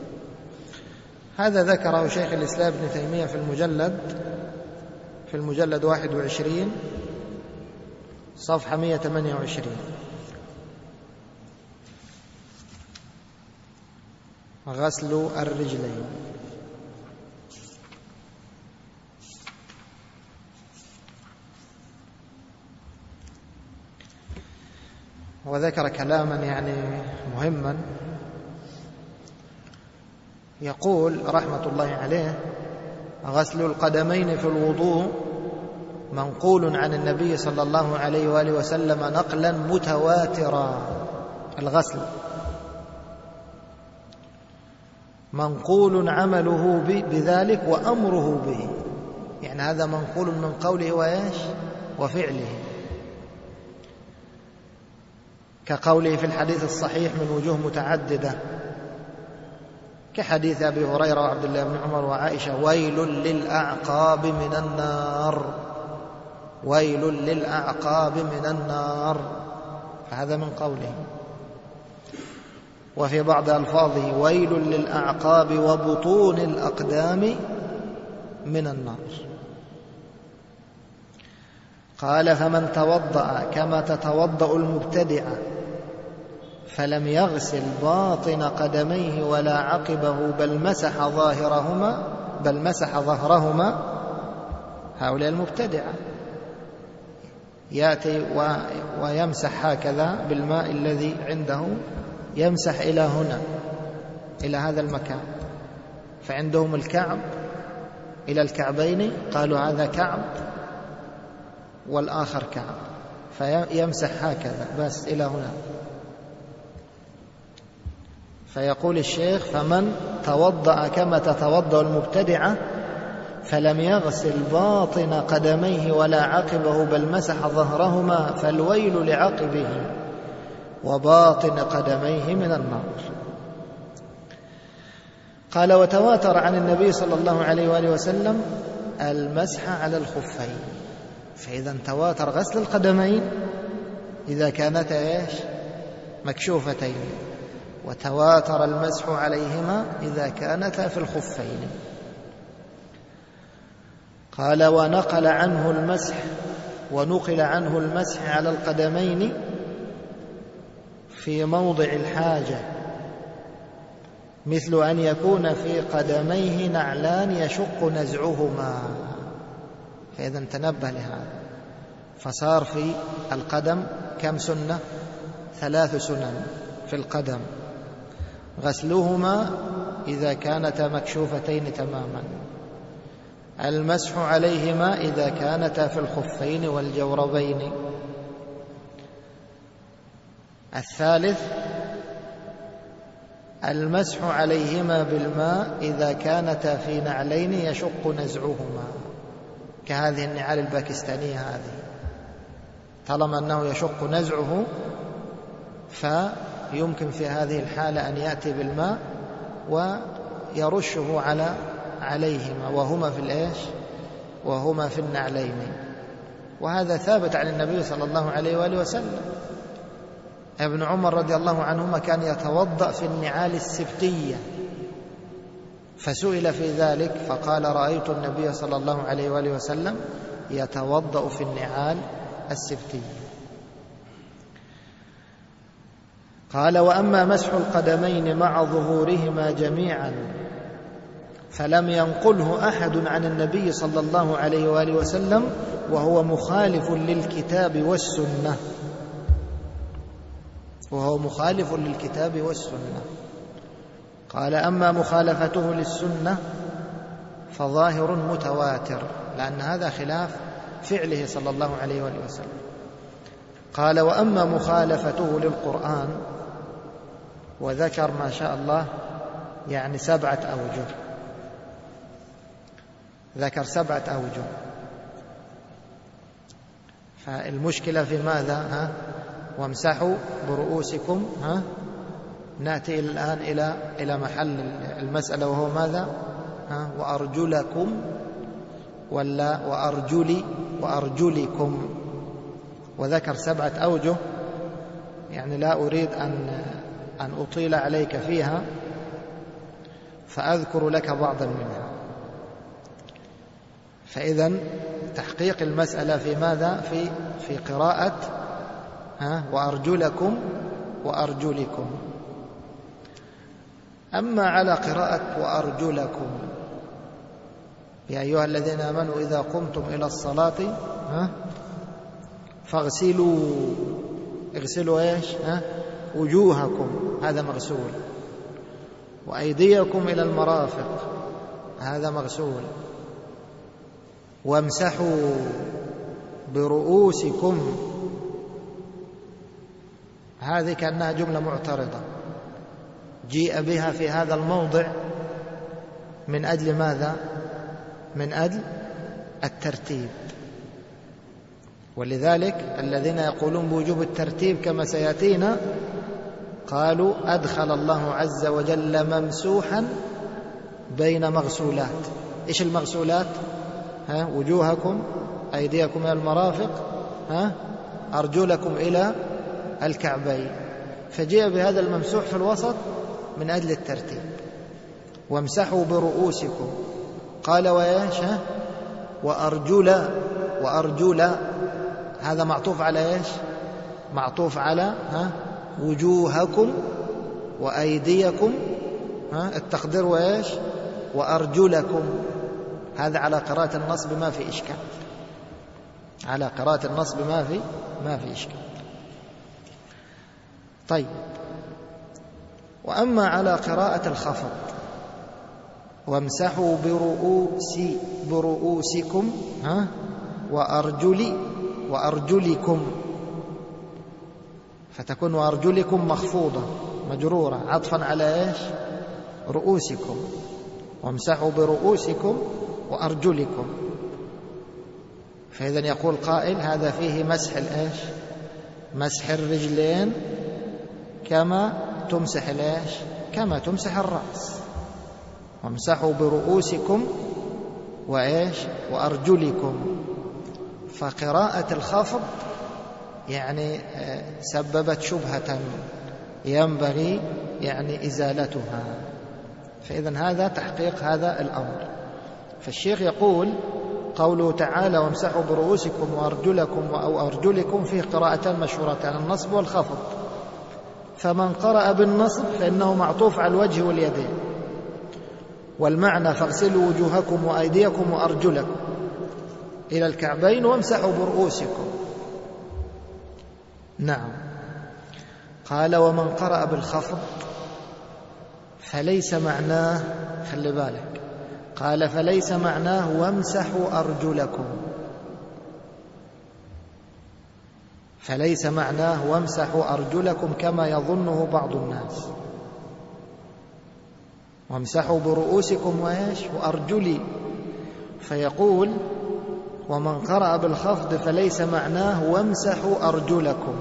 هذا ذكره شيخ الإسلام ابن تيمية في المجلد في المجلد واحد وعشرين صفحة مئة وثمانية وعشرين. غسل الرجلين. وذكر كلاما يعني مهما، يقول رحمة الله عليه: غسل القدمين في الوضوء منقول عن النبي صلى الله عليه وآله وسلم نقلا متواترا. الغسل منقول عمله بذلك وأمره به، يعني هذا منقول من قوله وإيش وفعله، كقوله في الحديث الصحيح من وجوه متعددة، كحديث أبي هريرة وعبد الله بن عمر وعائشة: ويل للأعقاب من النار، ويل للأعقاب من النار، فهذا من قوله. وفي بعض ألفاظه: ويل للأعقاب وبطون الأقدام من النار. قال: فمن توضأ كما تتوضأ المبتدعة فلم يغسل باطن قدميه ولا عقبه بل مسح ظاهرهما بل مسح ظهرهما، هؤلاء المبتدعة يأتي ويمسح هكذا بالماء الذي عنده، يمسح إلى هنا إلى هذا المكان، فعندهم الكعب إلى الكعبين، قالوا هذا كعب والآخر كعب، فيمسح هكذا بس إلى هنا. فيقول الشيخ: فمن توضأ كما تتوضأ المبتدعة فلم يغسل باطن قدميه ولا عقبه بل مسح ظهرهما فالويل لعقبه وباطن قدميه من النار. قال: وتواتر عن النبي صلى الله عليه وآله وسلم المسح على الخفين. فإذا تواتر غسل القدمين إذا كانتا إيش مكشوفتين، وتواتر المسح عليهما إذا كانتا في الخفين. قال: ونقل عنه المسح ونقل عنه المسح على القدمين في موضع الحاجة، مثل أن يكون في قدميه نعلان يشق نزعهما. فإذا تنبه لهذا، فصار في القدم كم سنة؟ ثلاث سنن في القدم: غسلهما إذا كانتا مكشوفتين تماما، المسح عليهما إذا كانتا في الخفين والجوربين، الثالث المسح عليهما بالماء إذا كانتا في نعلين يشق نزعهما، كهذه النعال الباكستانية هذه، طالما أنه يشق نزعه فيمكن في هذه الحالة أن يأتي بالماء ويرشه على عليهما وهما في الإيش وهما في النعلين. وهذا ثابت عن النبي صلى الله عليه وآله وسلم. ابن عمر رضي الله عنهما كان يتوضأ في النعال السبتية، فسئل في ذلك فقال: رأيت النبي صلى الله عليه وآله وسلم يتوضأ في النعال السبتية. قال: وأما مسح القدمين مع ظهورهما جميعا فلم ينقله أحد عن النبي صلى الله عليه وآله وسلم، وهو مخالف للكتاب والسنة. وهو مخالف للكتاب والسنة. قال أما مخالفته للسنة فظاهر متواتر، لأن هذا خلاف فعله صلى الله عليه وآله وسلم. قال وأما مخالفته للقرآن، وذكر ما شاء الله يعني سبعة أوجه، ذكر سبعة أوجه. فالمشكلة في ماذا؟ ها؟ وامسحوا برؤوسكم. ها؟ نأتي الآن إلى إلى محل المسألة، وهو ماذا؟ ها؟ وأرجلكم ولا وأرجلي وأرجلكم. وذكر سبعة أوجه، يعني لا أريد أن أن أطيل عليك فيها، فأذكر لك بعضا منها. فإذن تحقيق المسألة في ماذا؟ في في قراءة ها وأرجلكم وأرجلكم. أما على قراءة وأرجلكم، يا أيها الذين آمنوا إذا قمتم إلى الصلاة ها فاغسلوا، اغسلوا ايش؟ ها وجوهكم، هذا مغسول. وأيديكم إلى المرافق، هذا مغسول. وامسحوا برؤوسكم، هذه كأنها جملة معترضة جيء بها في هذا الموضع من أجل ماذا؟ من أجل الترتيب. ولذلك الذين يقولون بوجوب الترتيب كما سيأتينا قالوا أدخل الله عز وجل ممسوحا بين مغسولات. إيش المغسولات؟ ها وجوهكم، أيديكم إلى المرافق، ها أرجلكم إلى الكعبين. فجاء بهذا الممسوح في الوسط من أجل الترتيب. وامسحوا برؤوسكم، قال وإيش؟ ها وأرجل وأرجل، هذا معطوف على إيش؟ معطوف على ها وجوهكم وأيديكم، ها التقدير وإيش؟ وأرجلكم. هذا على قراءة النصب ما في إشكال، على قراءة النصب ما في ما في إشكال. طيب، وأما على قراءة الخفض وامسحوا برؤوس برؤوسكم ها وأرجلي وأرجلكم، فتكون وأرجلكم مخفوضة مجرورة عطفا على إيش؟ رؤوسكم. وامسحوا برؤوسكم وأرجلكم. فإذا يقول قائل هذا فيه مسح الإيش؟ مسح الرجلين كما تمسح الإيش؟ كما تمسح الرأس. وامسحوا برؤوسكم وإيش؟ وأرجلكم. فقراءة الخفض يعني سببت شبهة ينبغي يعني إزالتها. فإذن هذا تحقيق هذا الأمر. فالشيخ يقول قوله تعالى وامسحوا برؤوسكم وأرجلكم أو أرجلكم فيه قراءتان مشهورتان، النصب والخفض. فمن قرأ بالنصب فإنه معطوف على الوجه واليدين، والمعنى فاغسلوا وجوهكم وأيديكم وأرجلكم إلى الكعبين وامسحوا برؤوسكم. نعم. قال ومن قرأ بالخفض فليس معناه، خلي بالك، قال فليس معناه وامسحوا أرجلكم، فليس معناه وامسحوا أرجلكم كما يظنه بعض الناس. وامسحوا برؤوسكم وإيش؟ وأرجلي. فيقول ومن قرأ بالخفض فليس معناه وامسحوا أرجلكم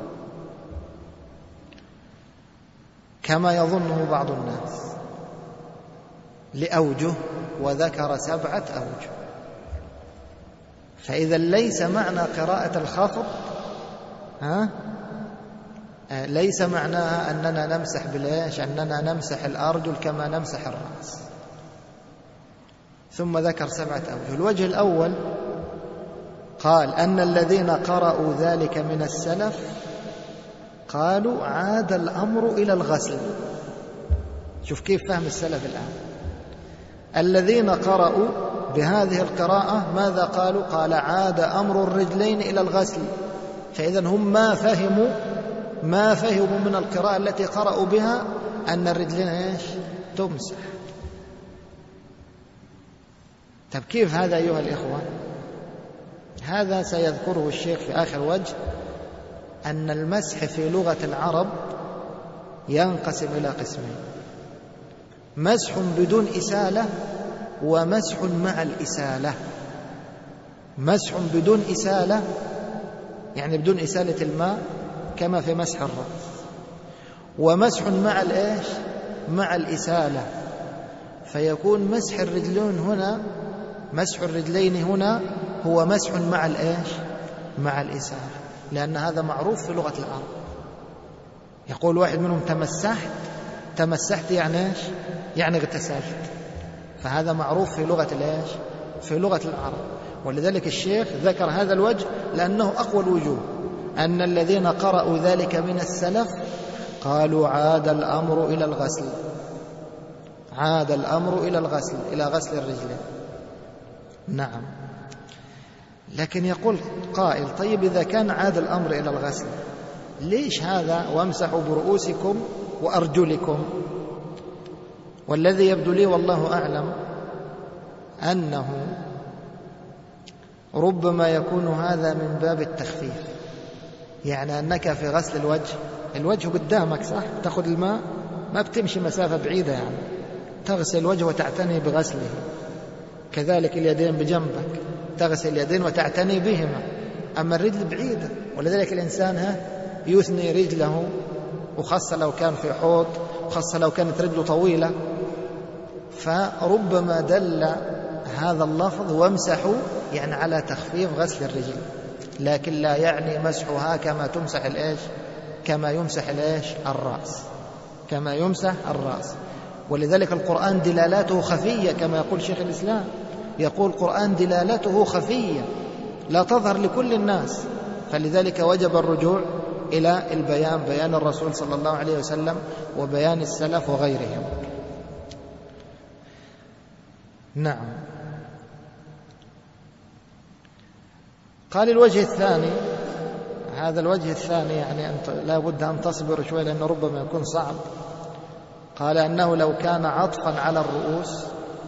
كما يظنه بعض الناس لأوجه، وذكر سبعة أوجه. فإذا ليس معنى قراءة الخفض ها ليس معناها أننا نمسح بالإيش؟ أننا نمسح الأرجل كما نمسح الرأس. ثم ذكر سبعة أوجه. الوجه الأول قال أن الذين قرأوا ذلك من السلف قالوا عاد الأمر إلى الغسل. شوف كيف فهم السلف الآن. الذين قرأوا بهذه القراءة ماذا قالوا؟ قال عاد أمر الرجلين إلى الغسل. فإذا هم ما فهموا ما فهموا من القراءة التي قرأوا بها أن الرجلين إيش تمسح. طب كيف هذا أيها الإخوة؟ هذا سيذكره الشيخ في آخر وجه، أن المسح في لغة العرب ينقسم إلى قسمين: مسح بدون إسالة ومسح مع الإسالة. مسح بدون إسالة يعني بدون إسالة الماء كما في مسح الرأس، ومسح مع الإيش مع الإسالة، فيكون مسح الرجلين هنا مسح الرجلين هنا هو مسح مع الإيش مع الإسالة، لأن هذا معروف في لغة العرب. يقول واحد منهم تمسحت، تمسحت يعني إيش يعني اغتسلت، فهذا معروف في لغة الإيش في لغة العرب. ولذلك الشيخ ذكر هذا الوجه لأنه أقوى الوجوه، أن الذين قرأوا ذلك من السلف قالوا عاد الأمر إلى الغسل، عاد الأمر إلى الغسل إلى غسل الرجلين. نعم، لكن يقول قائل: طيب إذا كان عاد الأمر إلى الغسل، ليش هذا وامسحوا برؤوسكم وأرجلكم؟ والذي يبدو لي والله أعلم أنه ربما يكون هذا من باب التخفيف، يعني أنك في غسل الوجه، الوجه قدامك صح، تأخذ الماء ما بتمشي مسافة بعيدة، يعني تغسل الوجه وتعتني بغسله، كذلك اليدين بجنبك تغسل اليدين وتعتني بهما، أما الرجل بعيدة. ولذلك الإنسان ها يثني رجله، وخاصة لو كان في حوض، وخاصة لو كانت رجله طويلة، فربما دل هذا اللفظ وامسحوا يعني على تخفيف غسل الرجل، لكن لا يعني مسحها كما تمسح الإيش كما يمسح الإيش الرأس كما يمسح الرأس. ولذلك القرآن دلالاته خفية كما يقول شيخ الإسلام، يقول القرآن دلالته خفية لا تظهر لكل الناس، فلذلك وجب الرجوع إلى البيان، بيان الرسول صلى الله عليه وسلم وبيان السلف وغيرهم. نعم. قال الوجه الثاني، هذا الوجه الثاني يعني أنت لا بد أن تصبر شوي لأنه ربما يكون صعب. قال أنه لو كان عطفا على الرؤوس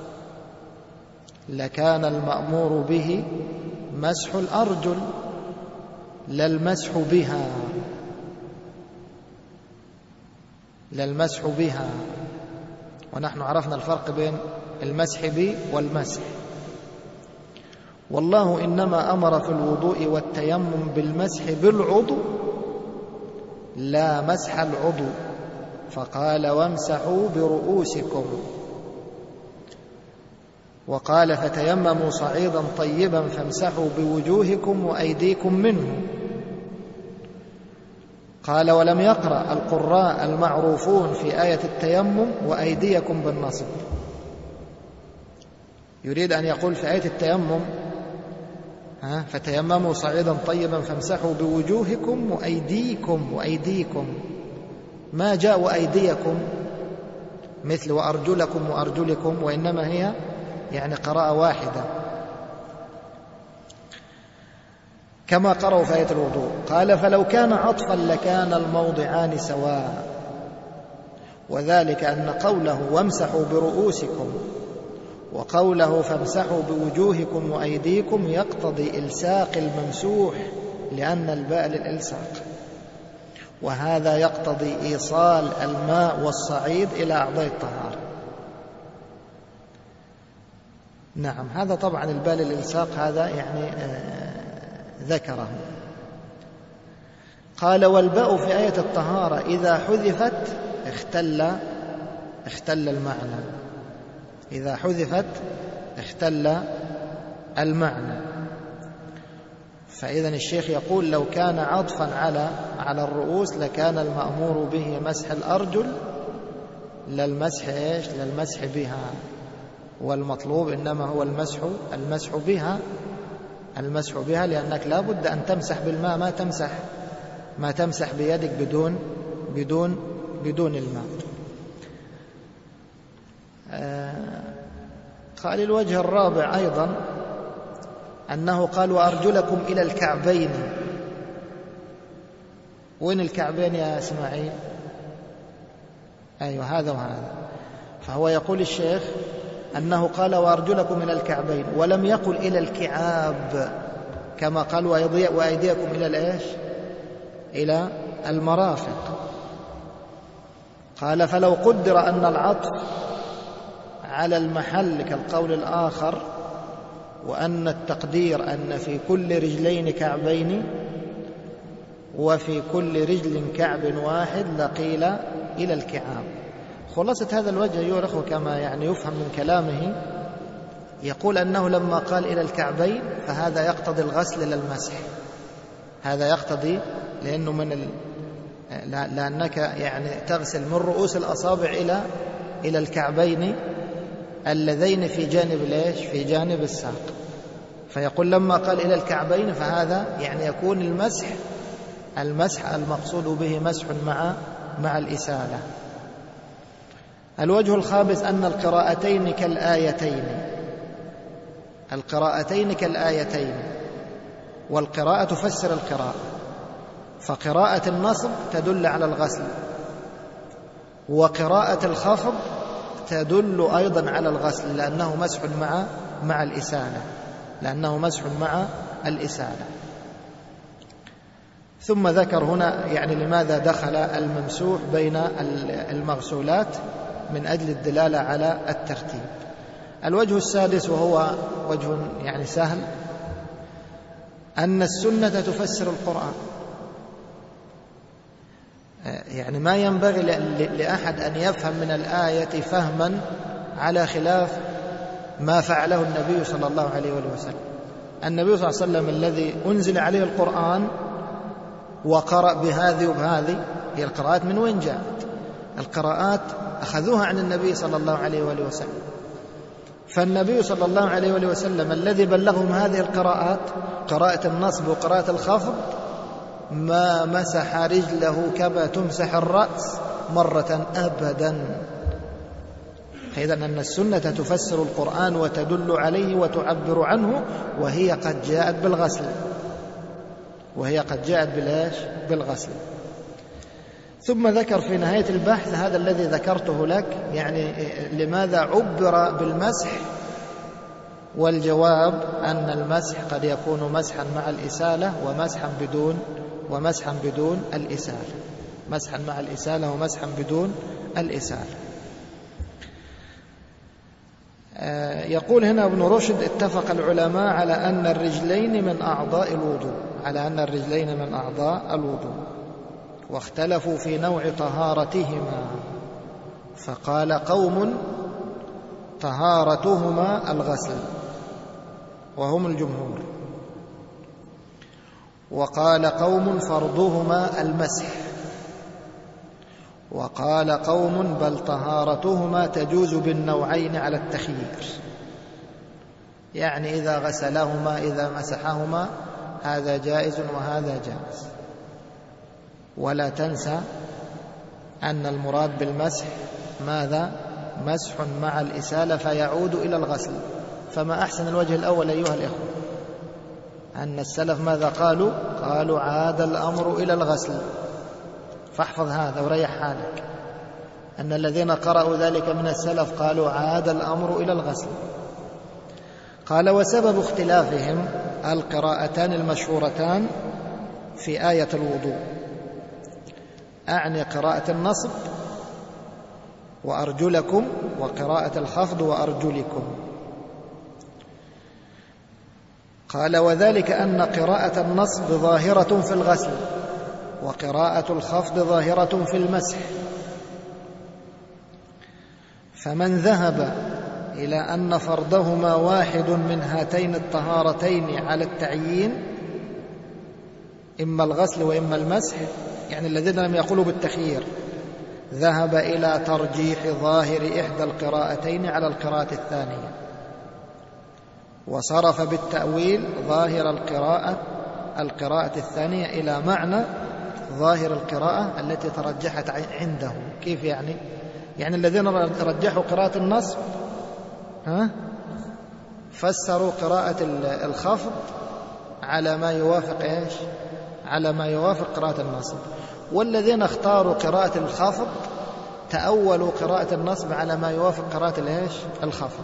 لكان المأمور به مسح الأرجل لا المسح بها، لا المسح بها. ونحن عرفنا الفرق بين المسح به والمسح. والله إنما أمر في الوضوء والتيمم بالمسح بالعضو لا مسح العضو، فقال وامسحوا برؤوسكم، وقال فتيمموا صعيدا طيبا فامسحوا بوجوهكم وأيديكم منه. قال ولم يقرأ القراء المعروفون في آية التيمم وأيديكم بالنصب، يريد أن يقول في آية التيمم ها فتيمموا صعيدا طيبا فامسحوا بوجوهكم وأيديكم وأيديكم، ما جاء وأيديكم مثل وأرجلكم وأرجلكم، وإنما هي يعني قراءة واحدة كما قرأوا في آية الوضوء. قال فلو كان عطفا لكان الموضعان سواء، وذلك أن قوله وامسحوا برؤوسكم وقوله فامسحوا بوجوهكم وأيديكم يقتضي إلساق الممسوح لأن الباء للإلساق، وهذا يقتضي إيصال الماء والصعيد إلى أعضاء الطهارة. نعم، هذا طبعا الباء للإلساق هذا يعني آه ذكره. قال والباء في آية الطهارة إذا حذفت اختل اختل المعنى، إذا حذفت اختل المعنى. فإذن الشيخ يقول لو كان عطفا على على الرؤوس لكان المأمور به مسح الأرجل لا المسح إيش لا المسح بها، والمطلوب إنما هو المسح المسح بها المسح بها لأنك لا بد أن تمسح بالماء، ما تمسح ما تمسح بيدك بدون بدون بدون الماء. آه قال الوجه الرابع أيضا أنه قال وأرجلكم إلى الكعبين، وين الكعبين يا إسماعيل؟ أيوة هذا وهذا. فهو يقول الشيخ أنه قال وأرجلكم إلى الكعبين، ولم يقل إلى الكعاب كما قال وأيديكم إلى الإيش؟ إلى المرافق. قال فلو قدر أن العطف على المحل كالقول الآخر، وأن التقدير أن في كل رجلين كعبين وفي كل رجل كعب واحد لقيل إلى الكعاب. خلاصة هذا الوجه أيها الأخوة كما يعني يفهم من كلامه، يقول أنه لما قال إلى الكعبين فهذا يقتضي الغسل إلى المسح، هذا يقتضي لأنه من ال... لأنك يعني تغسل من رؤوس الأصابع إلى إلى الكعبين اللذين في جانب ليش؟ في جانب الساق. فيقول لما قال إلى الكعبين فهذا يعني يكون المسح المسح المقصود به مسح مع مع الإسالة. الوجه الخامس أن القراءتين كالآيتين، القراءتين كالآيتين، والقراءة تفسر القراءة، فقراءة النصب تدل على الغسل، وقراءة الخفض تدل أيضا على الغسل لأنه مسح مع مع الإسالة، لأنه مسح مع الإسالة. ثم ذكر هنا يعني لماذا دخل الممسوح بين المغسولات من أجل الدلالة على الترتيب. الوجه السادس وهو وجه يعني سهل، أن السنة تفسر القرآن. يعني ما ينبغي لأحد أن يفهم من الآية فهما على خلاف ما فعله النبي صلى الله عليه وسلم. النبي صلى الله عليه وسلم الذي أنزل عليه القرآن وقرأ بهذه وبهذه، هي القراءات من وين جاءت؟ القراءات أخذوها عن النبي صلى الله عليه وآله وسلم. فالنبي صلى الله عليه وآله وسلم الذي بلغهم هذه القراءات، قراءة النصب وقراءة الخفض، ما مسح رجله كما تمسح الرأس مرة أبدا. فإذا أن السنة تفسر القرآن وتدل عليه وتعبر عنه، وهي قد جاءت بالغسل، وهي قد جاءت بالإيش؟ بالغسل. ثم ذكر في نهاية البحث هذا الذي ذكرته لك، يعني لماذا عبر بالمسح، والجواب أن المسح قد يكون مسحا مع الإسالة ومسحا بدون ومسحا بدون الإسالة، مسحا مع الإسالة ومسحا بدون الإسالة. يقول هنا ابن رشد اتفق العلماء على أن الرجلين من أعضاء الوضوء، على أن الرجلين من أعضاء الوضوء، واختلفوا في نوع طهارتهما، فقال قوم طهارتهما الغسل وهم الجمهور، وقال قوم فرضهما المسح، وقال قوم بل طهارتهما تجوز بالنوعين على التخيير، يعني إذا غسلهما إذا مسحهما هذا جائز وهذا جائز. ولا تنسى أن المراد بالمسح ماذا؟ مسح مع الإسالة فيعود إلى الغسل. فما أحسن الوجه الأول أيها الإخوة، أن السلف ماذا قالوا؟ قالوا عاد الأمر إلى الغسل. فاحفظ هذا وريح حالك، أن الذين قرأوا ذلك من السلف قالوا عاد الأمر إلى الغسل. قال وسبب اختلافهم القراءتان المشهورتان في آية الوضوء، أعني قراءة النصب وأرجلكم، وقراءة الخفض وأرجلكم. قال وذلك أن قراءة النصب ظاهرة في الغسل، وقراءة الخفض ظاهرة في المسح، فمن ذهب إلى أن فرضهما واحد من هاتين الطهارتين على التعيين، إما الغسل وإما المسح، يعني الذين لم يقولوا بالتخيير، ذهب إلى ترجيح ظاهر إحدى القراءتين على القراءة الثانية، وصرف بالتأويل ظاهر القراءة القراءة الثانية إلى معنى ظاهر القراءة التي ترجحت عنده. كيف يعني؟ يعني الذين رجحوا قراءة النصب ها فسروا قراءة الخفض على ما يوافق إيش؟ على ما يوافق قراءة النصب، والذين اختاروا قراءة الخفض تأولوا قراءة النصب على ما يوافق قراءة الإيش؟ الخفض.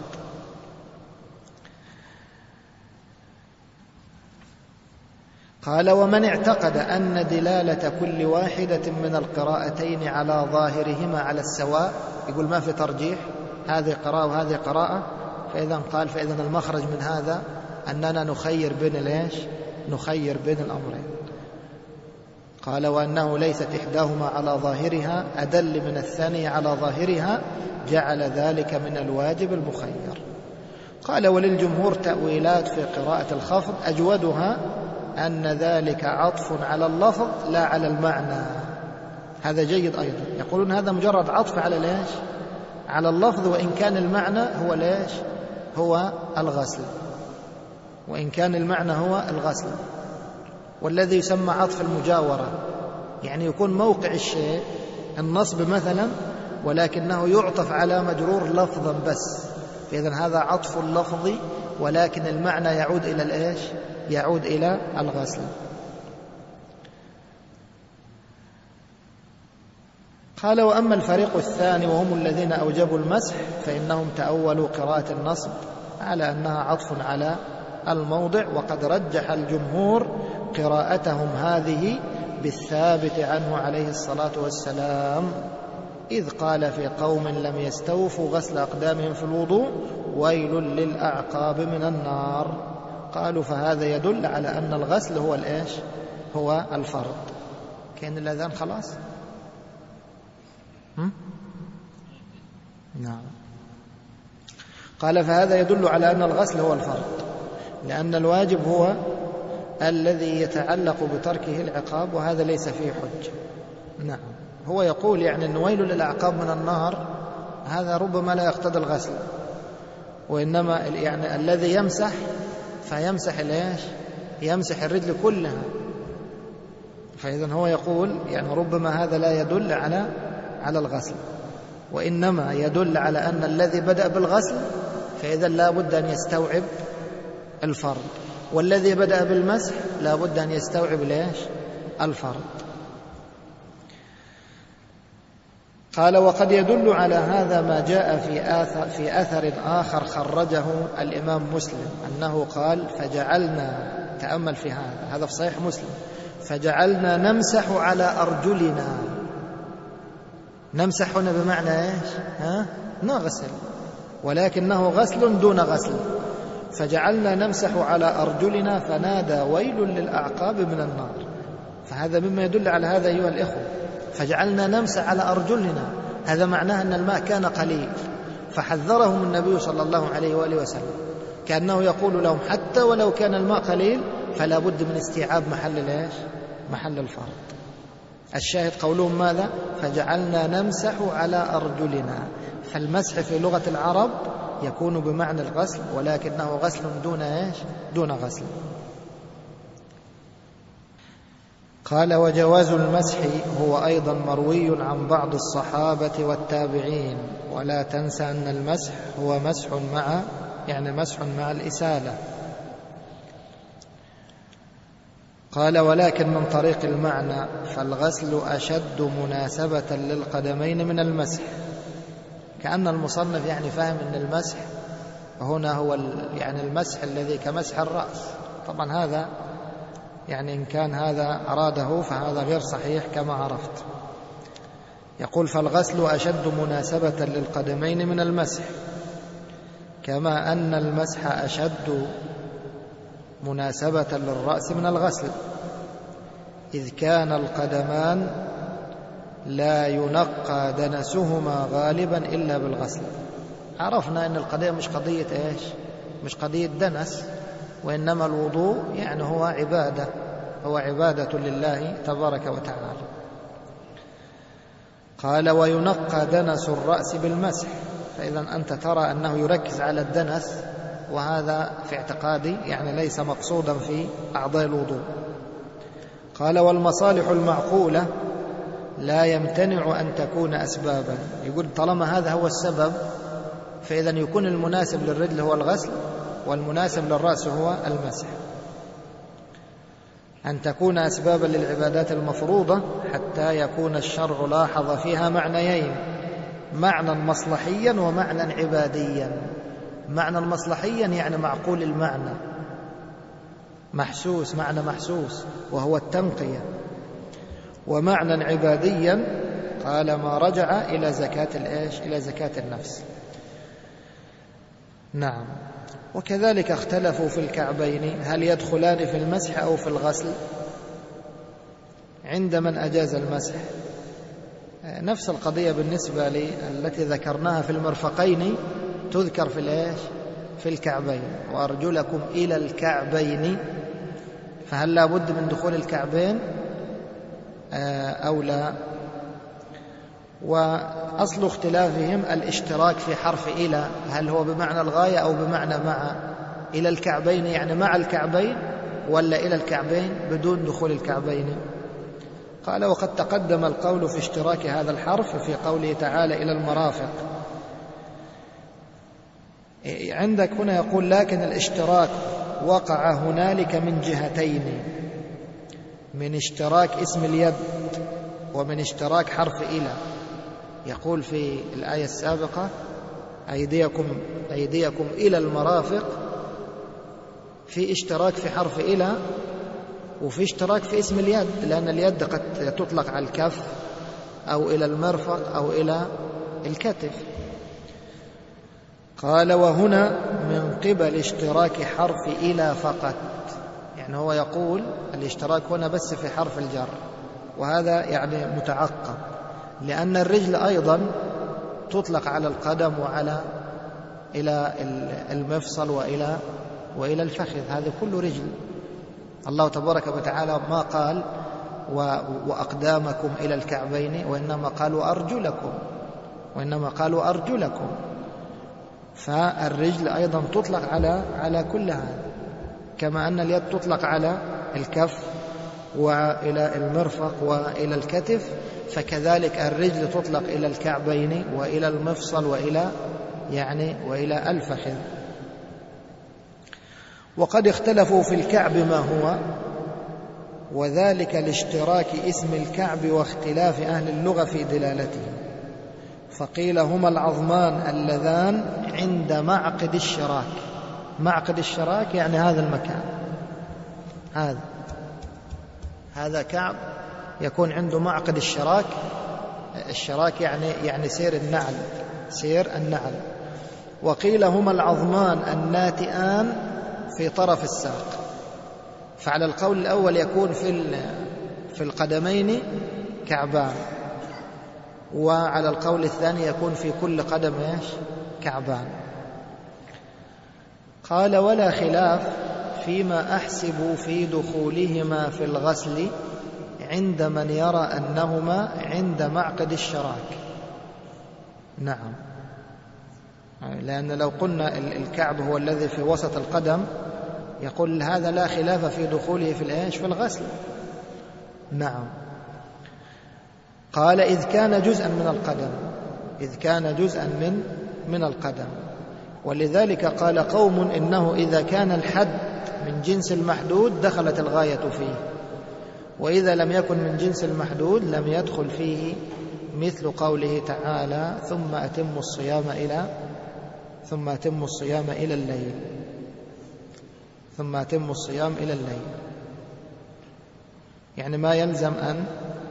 قال: ومن اعتقد أن دلالة كل واحدة من القراءتين على ظاهرهما على السواء، يقول ما في ترجيح، هذه قراءة وهذه قراءة، فإذا قال فإذا المخرج من هذا أننا نخير بين الإيش؟ نخير بين الأمرين. قال: وأنه ليست إحداهما على ظاهرها أدل من الثانية على ظاهرها، جعل ذلك من الواجب المخير. قال: وللجمهور تأويلات في قراءة الخفض، أجودها أن ذلك عطف على اللفظ لا على المعنى. هذا جيد أيضا، يقولون هذا مجرد عطف على ليش؟ على اللفظ، وإن كان المعنى هو ليش؟ هو الغسل، وإن كان المعنى هو الغسل. والذي يسمى عطف المجاورة، يعني يكون موقع الشيء النصب مثلا، ولكنه يعطف على مجرور لفظا بس، فإذن هذا عطف لفظي، ولكن المعنى يعود إلى الإيش؟ يعود إلى الغسل. قال: وأما الفريق الثاني وهم الذين أوجبوا المسح فإنهم تأولوا قراءة النصب على أنها عطف على الموضع، وقد رجح الجمهور قراءتهم هذه بالثابت عنه عليه الصلاة والسلام، إذ قال في قوم لم يستوفوا غسل أقدامهم في الوضوء ويل للأعقاب من النار. قالوا فهذا يدل على أن الغسل هو الإيش؟ هو الفرض. كان الأذان خلاص؟ هم؟ نعم. قال فهذا يدل على أن الغسل هو الفرض، لأن الواجب هو الذي يتعلق بتركه العقاب، وهذا ليس فيه حج. نعم. هو يقول يعني أن ويل للأعقاب من النار، هذا ربما لا يقتضي الغسل، وإنما يعني الذي يمسح فيمسح الإيش؟ يمسح الرجل كلها. فإذن هو يقول يعني ربما هذا لا يدل على على الغسل، وإنما يدل على أن الذي بدأ بالغسل فإذا لا بد أن يستوعب الفرض، والذي بدأ بالمسح لا بد أن يستوعب الإيش؟ الفرض. قال: وقد يدل على هذا ما جاء في آثر, في أثر آخر خرجه الإمام مسلم، أنه قال: فجعلنا، تأمل في هذا، هذا في صحيح مسلم، فجعلنا نمسح على أرجلنا. نمسح هنا بمعنى إيش؟ ها؟ نغسل، ولكنه غسل دون غسل. فجعلنا نمسح على أرجلنا فنادى ويل للأعقاب من النار. فهذا مما يدل على هذا أيها الإخوة. فجعلنا نمسح على أرجلنا، هذا معناه أن الماء كان قليل، فحذرهم النبي صلى الله عليه وآله وسلم، كأنه يقول لهم حتى ولو كان الماء قليل فلا بد من استيعاب محل الإيش؟ محل الفرض. الشاهد قولهم ماذا؟ فجعلنا نمسح على أرجلنا. فالمسح في لغة العرب يكون بمعنى الغسل، ولكنه غسل دون إيش؟ دون غسل. قال: وجواز المسح هو أيضا مروي عن بعض الصحابة والتابعين، ولا تنسى أن المسح هو مسح مع يعني مسح مع الإسالة. قال: ولكن من طريق المعنى فالغسل أشد مناسبة للقدمين من المسح. كأن المصنف يعني فاهم أن المسح هنا هو يعني المسح الذي كمسح الرأس. طبعا هذا يعني إن كان هذا أراده فهذا غير صحيح كما عرفت. يقول: فالغسل أشد مناسبة للقدمين من المسح، كما أن المسح أشد مناسبة للرأس من الغسل، إذ كان القدمان لا ينقى دنسهما غالبا إلا بالغسل. عرفنا أن القضية مش قضية إيش؟ مش قضية دنس، وإنما الوضوء يعني هو عبادة، هو عبادة لله تبارك وتعالى. قال: وينقى دنس الرأس بالمسح. فإذا أنت ترى أنه يركز على الدنس، وهذا في اعتقادي يعني ليس مقصودا في أعضاء الوضوء. قال: والمصالح المعقولة لا يمتنع أن تكون أسبابا. يقول طالما هذا هو السبب فإذا يكون المناسب للرجل هو الغسل، والمناسب للرأس هو المسح. أن تكون أسبابا للعبادات المفروضة حتى يكون الشرع لاحظ فيها معنيين: معنى مصلحيا ومعنى عباديا. معنى مصلحيا يعني معقول المعنى، محسوس، معنى محسوس وهو التنقية. ومعنى عباديا قال ما رجع إلى زكاة الإيش؟ إلى زكاة النفس. نعم. وكذلك اختلفوا في الكعبين هل يدخلان في المسح أو في الغسل عند من أجاز المسح. نفس القضية بالنسبة لي التي ذكرناها في المرفقين تذكر في الإيش؟ في الكعبين. وأرجلكم إلى الكعبين، فهل لا بد من دخول الكعبين أو لا؟ وأصل اختلافهم الاشتراك في حرف إلى، هل هو بمعنى الغاية أو بمعنى مع. إلى الكعبين يعني مع الكعبين، ولا إلى الكعبين بدون دخول الكعبين؟ قال وقد تقدم القول في اشتراك هذا الحرف في قوله تعالى إلى المرافق. عندك هنا يقول لكن الاشتراك وقع هنالك من جهتين: من اشتراك اسم اليد ومن اشتراك حرف إلى. يقول في الآية السابقة أيديكم, أيديكم إلى المرافق، في اشتراك في حرف إلى وفي اشتراك في اسم اليد، لأن اليد قد تطلق على الكف أو إلى المرفق أو إلى الكتف. قال وهنا من قبل اشتراك حرف إلى فقط، يعني هو يقول الاشتراك هنا بس في حرف الجر، وهذا يعني متعقب، لأن الرجل أيضا تطلق على القدم وعلى إلى المفصل وإلى وإلى الفخذ، هذا كله رجل. الله تبارك وتعالى ما قال وأقدامكم إلى الكعبين، وإنما قال وأرجلكم، وإنما قال وأرجلكم. فالرجل أيضا تطلق على على كل هذا، كما أن اليد تطلق على الكف وإلى المرفق وإلى الكتف، فكذلك الرجل تطلق إلى الكعبين وإلى المفصل وإلى يعني وإلى الفخذ. وقد اختلفوا في الكعب ما هو، وذلك لاشتراك اسم الكعب واختلاف أهل اللغة في دلالته. فقيل هما العظمان اللذان عند معقد الشراك. معقد الشراك يعني هذا المكان، هذا هذا كعب يكون عنده معقد الشراك. الشراك يعني يعني سير النعل، سير النعل. وقيل هما العظمان الناتئان في طرف الساق. فعلى القول الأول يكون في في القدمين كعبان، وعلى القول الثاني يكون في كل قدم ايش؟ كعبان. قال ولا خلاف فيما أحسب في دخولهما في الغسل عند من يرى أنهما عند معقد الشراك. نعم، لأن لو قلنا الكعب هو الذي في وسط القدم يقول هذا لا خلاف في دخوله في الإيش؟ في الغسل. نعم. قال إذ كان جزءا من القدم، إذ كان جزءا من من القدم. ولذلك قال قوم إنه إذا كان الحد من جنس المحدود دخلت الغاية فيه، وإذا لم يكن من جنس المحدود لم يدخل فيه، مثل قوله تعالى ثم أتموا الصيام إلى ثم أتموا الصيام إلى الليل ثم أتموا الصيام إلى الليل. يعني ما يلزم أن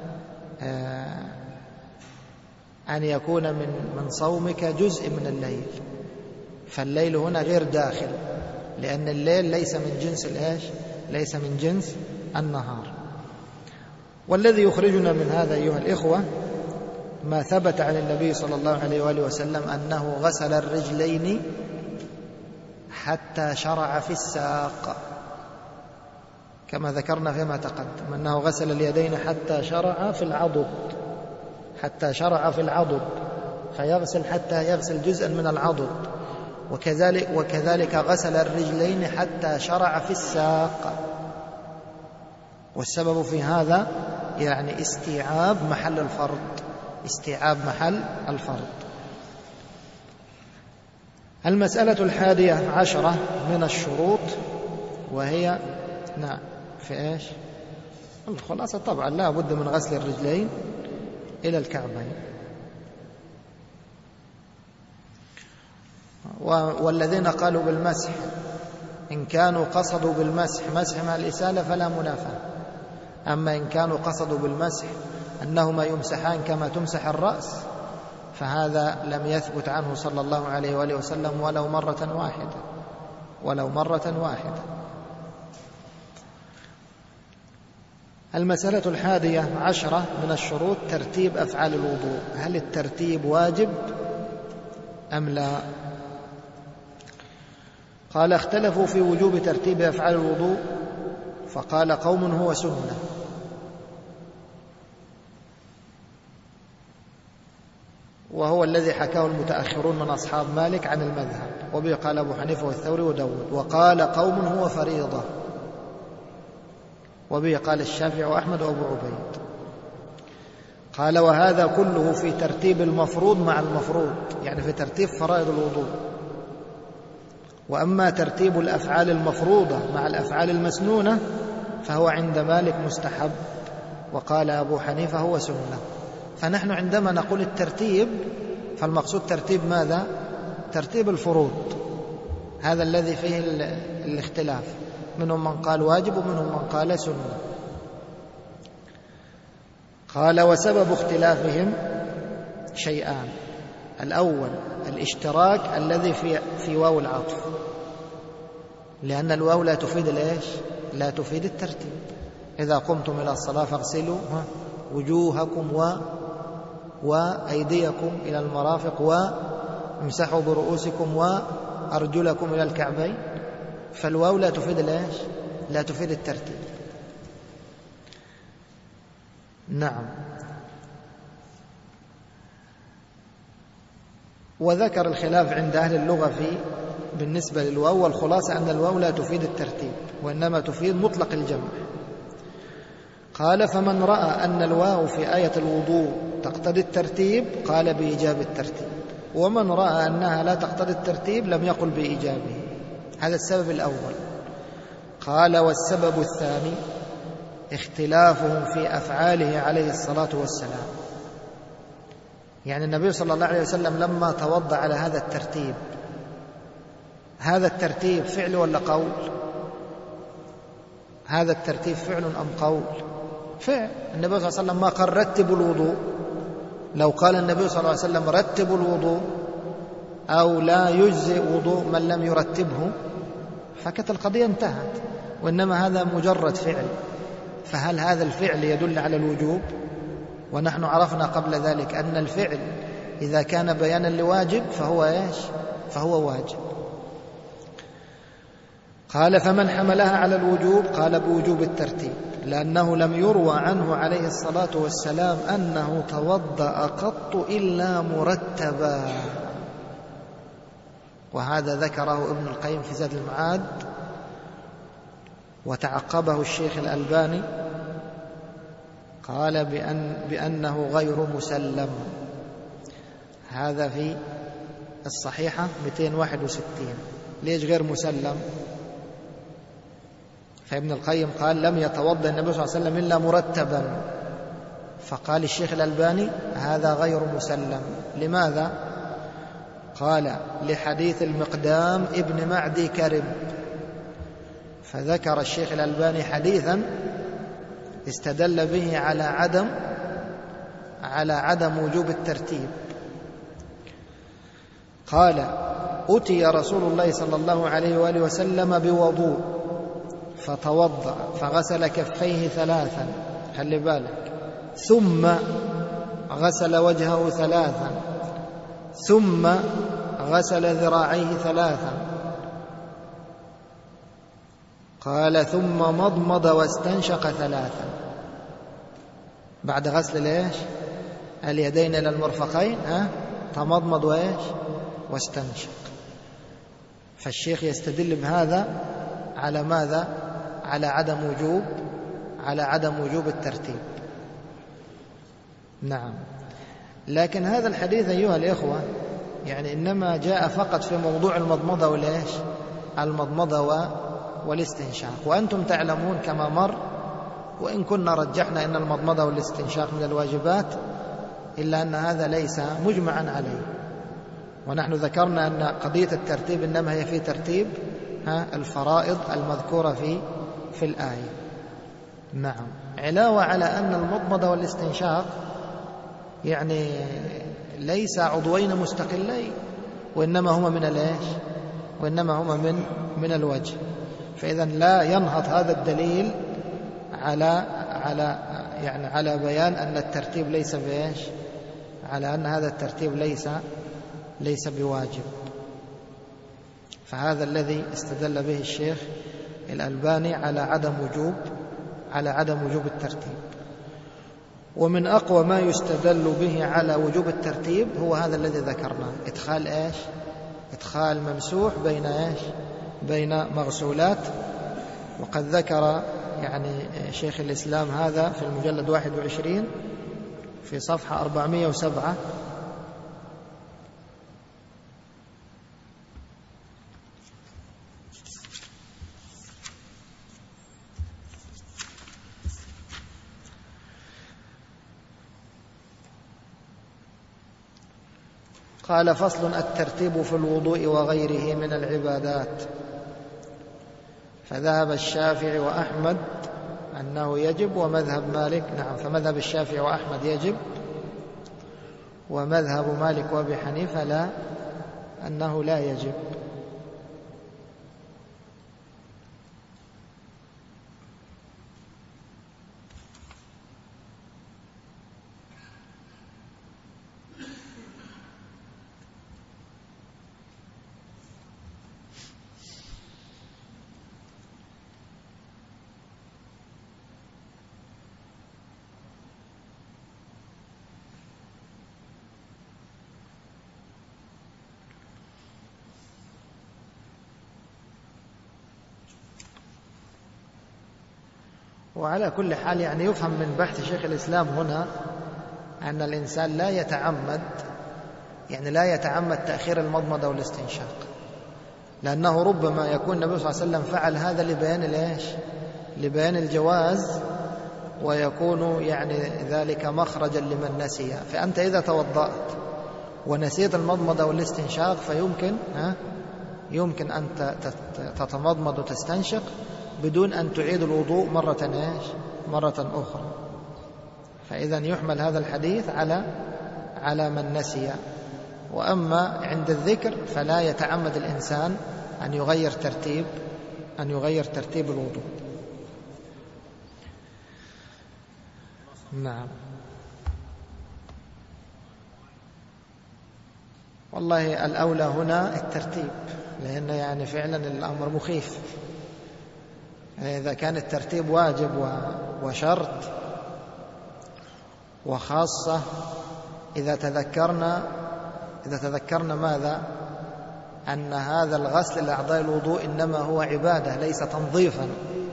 أن يكون من من صومك جزء من الليل، فالليل هنا غير داخل، لأن الليل ليس من جنس الإيش؟ ليس من جنس النهار. والذي يخرجنا من هذا أيها الإخوة ما ثبت عن النبي صلى الله عليه وآله وسلم أنه غسل الرجلين حتى شرع في الساق، كما ذكرنا فيما تقدم أنه غسل اليدين حتى شرع في العضد، حتى شرع في العضد، فيغسل حتى يغسل جزءا من العضد. وكذلك وكذلك غسل الرجلين حتى شرع في الساق. والسبب في هذا يعني استيعاب محل الفرض، استيعاب محل الفرض. المسألة الحادية عشرة من الشروط، وهي نعم في إيش؟ الخلاصة طبعا لا بد من غسل الرجلين إلى الكعبين. والذين قالوا بالمسح إن كانوا قصدوا بالمسح مسح مع الإسالة فلا منافاة، أما إن كانوا قصدوا بالمسح أنهما يمسحان كما تمسح الرأس فهذا لم يثبت عنه صلى الله عليه وآله وسلم ولو مرة واحدة ولو مرة واحدة. المسألة الحادية عشرة من الشروط ترتيب أفعال الوضوء. هل الترتيب واجب أم لا؟ قال اختلفوا في وجوب ترتيب أفعال الوضوء، فقال قوم هو سنة، وهو الذي حكاه المتأخرون من أصحاب مالك عن المذهب، وبه قال أبو حنيفة والثوري وداود. وقال قوم هو فريضة، وبه قال الشافعي وأحمد وأبو عبيد. قال وهذا كله في ترتيب المفروض مع المفروض، يعني في ترتيب فرائض الوضوء. وأما ترتيب الأفعال المفروضة مع الأفعال المسنونة فهو عند مالك مستحب، وقال أبو حنيفة هو سنة. فنحن عندما نقول الترتيب فالمقصود ترتيب ماذا؟ ترتيب الفروض، هذا الذي فيه الاختلاف، منهم من قال واجب ومنهم من قال سنة. قال وسبب اختلافهم شيئان: الأول الاشتراك الذي في في واو العطف، لأن الواو لا تفيد الإيش؟ لا تفيد الترتيب. إذا قمتم إلى الصلاة فاغسلوا وجوهكم و وأيديكم إلى المرافق وامسحوا برؤوسكم وأرجلكم إلى الكعبين، فالواو لا تفيد الإيش؟ لا تفيد الترتيب. نعم. وذكر الخلاف عند أهل اللغة في بالنسبة للواو، والخلاصة أن الواو لا تفيد الترتيب وإنما تفيد مطلق الجمع. قال فمن رأى أن الواو في آية الوضوء تقتضي الترتيب قال بإيجاب الترتيب، ومن رأى أنها لا تقتضي الترتيب لم يقل بإيجابه. هذا السبب الأول. قال والسبب الثاني اختلافهم في أفعاله عليه الصلاة والسلام. يعني النبي صلى الله عليه وسلم لما توضأ على هذا الترتيب، هذا الترتيب فعل ولا قول؟ هذا الترتيب فعل أم قول؟ فعل. النبي صلى الله عليه وسلم ما قال رتبوا الوضوء. لو قال النبي صلى الله عليه وسلم رتبوا الوضوء أو لا يجزئ وضوء من لم يرتبه فكانت القضية انتهت، وإنما هذا مجرد فعل. فهل هذا الفعل يدل على الوجوب؟ ونحن عرفنا قبل ذلك أن الفعل إذا كان بيانا لواجب فهو إيش؟ فهو واجب. قال فمن حملها على الوجوب قال بوجوب الترتيب، لأنه لم يروى عنه عليه الصلاة والسلام أنه توضأ قط إلا مرتبا. وهذا ذكره ابن القيم في زاد المعاد، وتعقبه الشيخ الألباني قال بأن بأنه غير مسلم. هذا في الصحيحة مئتين وواحد وستين. ليش غير مسلم؟ فابن القيم قال لم يتوضأ النبي صلى الله عليه وسلم إلا مرتبا، فقال الشيخ الألباني هذا غير مسلم. لماذا؟ قال لحديث المقدام ابن معدي كرب. فذكر الشيخ الألباني حديثا استدل به على عدم على عدم وجوب الترتيب. قال أتي رسول الله صلى الله عليه وآله وسلم بوضوء فتوضأ فغسل كفيه ثلاثا، خلي بالك، ثم غسل وجهه ثلاثا، ثم غسل ذراعيه ثلاثا. قال ثم مضمض واستنشق ثلاثا. بعد غسل ليش؟ اليدين إلى المرفقين ها تمضمض وإيش؟ واستنشق. فالشيخ يستدل بهذا على ماذا؟ على عدم وجوب على عدم وجوب الترتيب. نعم. لكن هذا الحديث أيها الإخوة يعني إنما جاء فقط في موضوع المضمضة والإيش؟ المضمضة والاستنشاق. وأنتم تعلمون كما مر وإن كنا رجحنا أن المضمضة والاستنشاق من الواجبات إلا أن هذا ليس مجمعا عليه. ونحن ذكرنا أن قضية الترتيب إنما هي في ترتيب الفرائض المذكورة في في الآية. نعم. علاوة على أن المضمضة والاستنشاق يعني ليس عضوين مستقلين، وإنما هما من الإيش؟ وإنما هما من من الوجه. فإذا لا ينهض هذا الدليل على على يعني على بيان أن الترتيب ليس بإيش؟ على أن هذا الترتيب ليس ليس بواجب. فهذا الذي استدل به الشيخ الألباني على عدم وجوب على عدم وجوب الترتيب. ومن أقوى ما يستدل به على وجوب الترتيب هو هذا الذي ذكرناه، إدخال إيش؟ إدخال ممسوح بين إيش؟ بين مغسولات. وقد ذكر يعني شيخ الإسلام هذا في المجلد واحد وعشرين في صفحة أربعمائة وسبعة. قال: فصل: الترتيب في الوضوء وغيره من العبادات. فذهب الشافعي وأحمد أنه يجب، ومذهب مالك نعم فمذهب الشافعي وأحمد يجب، ومذهب مالك وأبي حنيفة لا، أنه لا يجب. وعلى كل حال يعني يفهم من بحث شيخ الإسلام هنا أن الإنسان لا يتعمد يعني لا يتعمد تأخير المضمضة والاستنشاق، لأنه ربما يكون النبي صلى الله عليه وسلم فعل هذا لبيان ليش؟ لبيان الجواز، ويكون يعني ذلك مخرجا لمن نسي. فأنت إذا توضأت ونسيت المضمضة والاستنشاق فيمكن ها يمكن أن تتمضمض وتستنشق بدون أن تعيد الوضوء مرة إيش؟ مرة أخرى. فإذا يحمل هذا الحديث على على من نسي. وأما عند الذكر فلا يتعمد الإنسان أن يغير ترتيب أن يغير ترتيب الوضوء. نعم. والله الأولى هنا الترتيب، لأن يعني فعلا الأمر مخيف. إذا كان الترتيب واجب وشرط وخاصة إذا تذكرنا إذا تذكرنا ماذا؟ أن هذا الغسل لأعضاء الوضوء إنما هو عبادة ليس تنظيفا.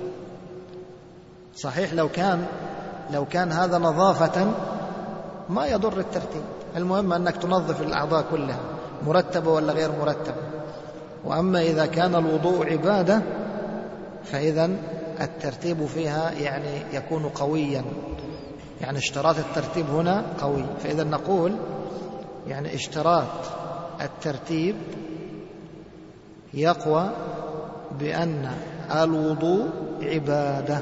صحيح لو كان لو كان هذا نظافة ما يضر الترتيب، المهم أنك تنظف الأعضاء كلها مرتبة ولا غير مرتبة. وأما إذا كان الوضوء عبادة فإذا الترتيب فيها يعني يكون قويا، يعني اشتراط الترتيب هنا قوي. فإذا نقول يعني اشتراط الترتيب يقوى بأن الوضوء عبادة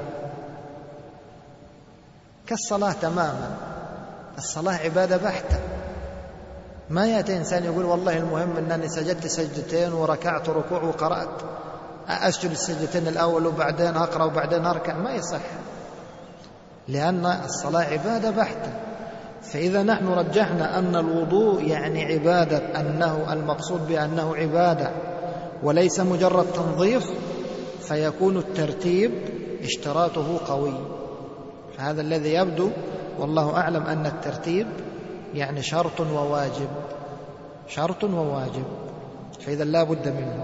كالصلاة تماما. الصلاة عبادة بحتة. ما يأتي إنسان يقول والله المهم أنني سجدت سجدتين وركعت ركوع وقرأت، أسجد السجدتين الأول وبعدين أقرأ وبعدين أركع، ما يصح، لأن الصلاة عبادة بحتة. فإذا نحن رجحنا أن الوضوء يعني عبادة، أنه المقصود بأنه عبادة وليس مجرد تنظيف، فيكون الترتيب اشتراطه قوي. فهذا الذي يبدو والله أعلم أن الترتيب يعني شرط وواجب، شرط وواجب، فإذا لا بد منه.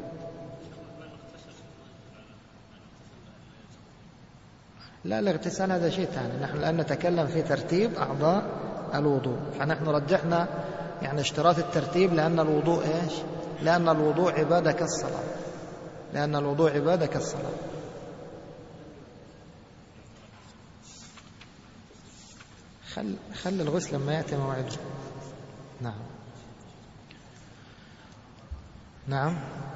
لا، الاغتسال هذا شيء ثاني. نحن الآن نتكلم في ترتيب أعضاء الوضوء، فنحن رجحنا يعني اشتراط الترتيب لأن الوضوء إيش؟ لأن الوضوء عبادة كالصلاة، لأن الوضوء عبادة كالصلاة. خل, خل الغسل لما يأتي موعده. نعم نعم.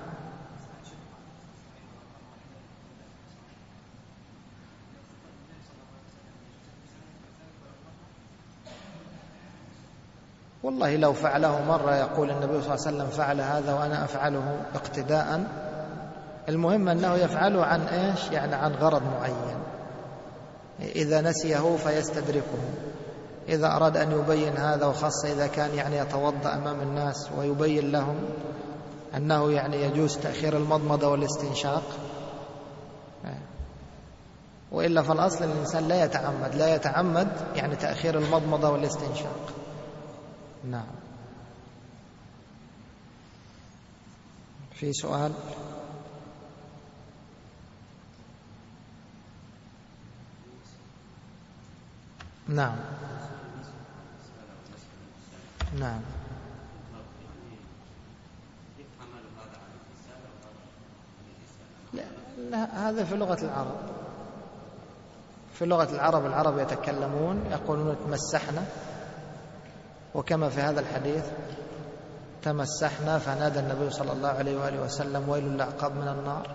والله لو فعله مرة يقول النبي صلى الله عليه وسلم فعل هذا وأنا أفعله اقتداء، المهم أنه يفعله عن إيش؟ يعني عن غرض معين، إذا نسيه فيستدركه، إذا أراد أن يبين هذا، وخاصة إذا كان يعني يتوضأ أمام الناس ويبين لهم أنه يعني يجوز تأخير المضمضة والاستنشاق، وإلا فالأصل الإنسان لا يتعمد لا يتعمد يعني تأخير المضمضة والاستنشاق. نعم. في سؤال؟ نعم نعم. لا, لا هذا في لغة العرب، في لغة العرب العرب يتكلمون يقولون تمسحنا، وكما في هذا الحديث تمسحنا فنادى النبي صلى الله عليه وآله وسلم ويل للأعقاب من النار.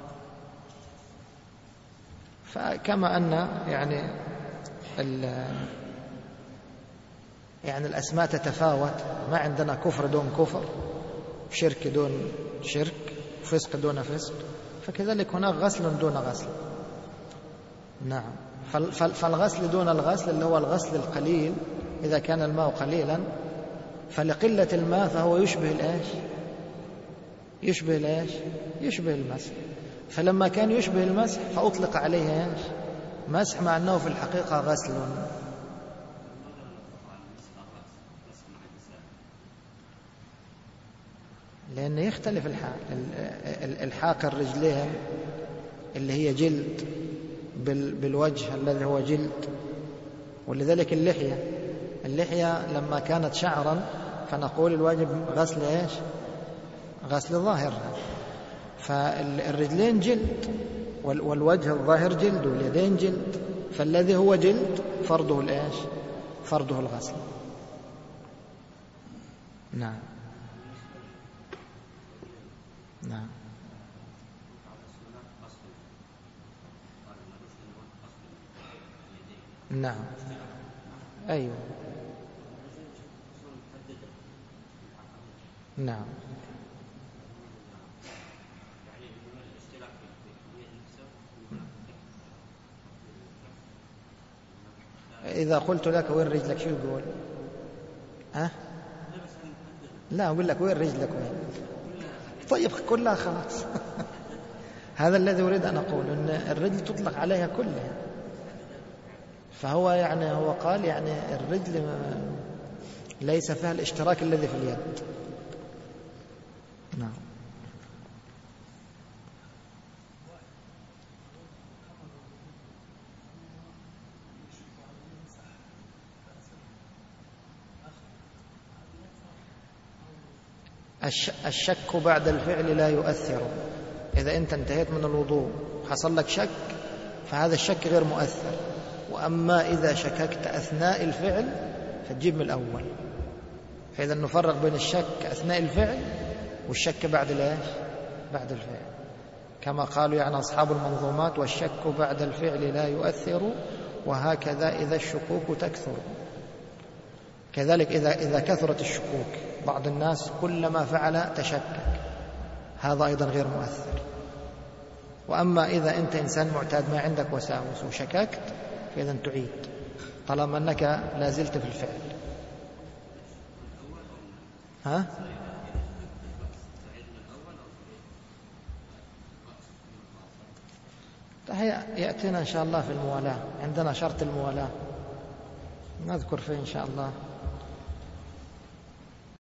فكما أن يعني يعني الأسماء تتفاوت، ما عندنا كفر دون كفر، شرك دون شرك، فسق دون فسق، فكذلك هناك غسل دون غسل. نعم. فالغسل دون الغسل اللي هو الغسل القليل، إذا كان الماء قليلا فلقلة الماء فهو يشبه الإيش؟ يشبه الإيش؟ يشبه المسح. فلما كان يشبه المسح فأطلق عليه إيش؟ مسح، مع أنه في الحقيقة غسل. لأنه يختلف الحاق الحاق الرجلين اللي هي جلد بالوجه الذي هو جلد، ولذلك اللحية اللحية لما كانت شعرا فنقول الواجب غسل إيش؟ غسل ظاهرها. فالرجلين جلد والوجه الظاهر جلد واليدين جلد، فالذي هو جلد فرضه الإيش؟ فرضه الغسل. نعم نعم. نعم أيوه نعم. إذا قلت لك وين رجلك شو يقول؟ ها؟ لا أقول لك وين رجلك وين؟ طيب كلها خلاص. هذا الذي أريد أن أقول، أن الرجل تطلق عليها كلها، فهو يعني هو قال يعني الرجل ليس فيها الاشتراك الذي في اليد. نعم. الشك بعد الفعل لا يؤثر. إذا أنت انتهيت من الوضوء حصل لك شك فهذا الشك غير مؤثر، وأما إذا شككت أثناء الفعل فتجيب من الأول. فإذا نفرق بين الشك أثناء الفعل والشك بعد الإيش؟ بعد الفعل، كما قالوا يعني أصحاب المنظومات: والشك بعد الفعل لا يؤثر، وهكذا إذا الشكوك تكثر. كذلك إذا إذا كثرت الشكوك، بعض الناس كلما فعل تشكك، هذا أيضا غير مؤثر. وأما إذا أنت إنسان معتاد ما عندك وساوس وشككت فإذا تعيد طالما أنك لا زلت في الفعل. ها؟ يأتينا إن شاء الله في الموالاة، عندنا شرط الموالاة نذكر فيه إن شاء الله.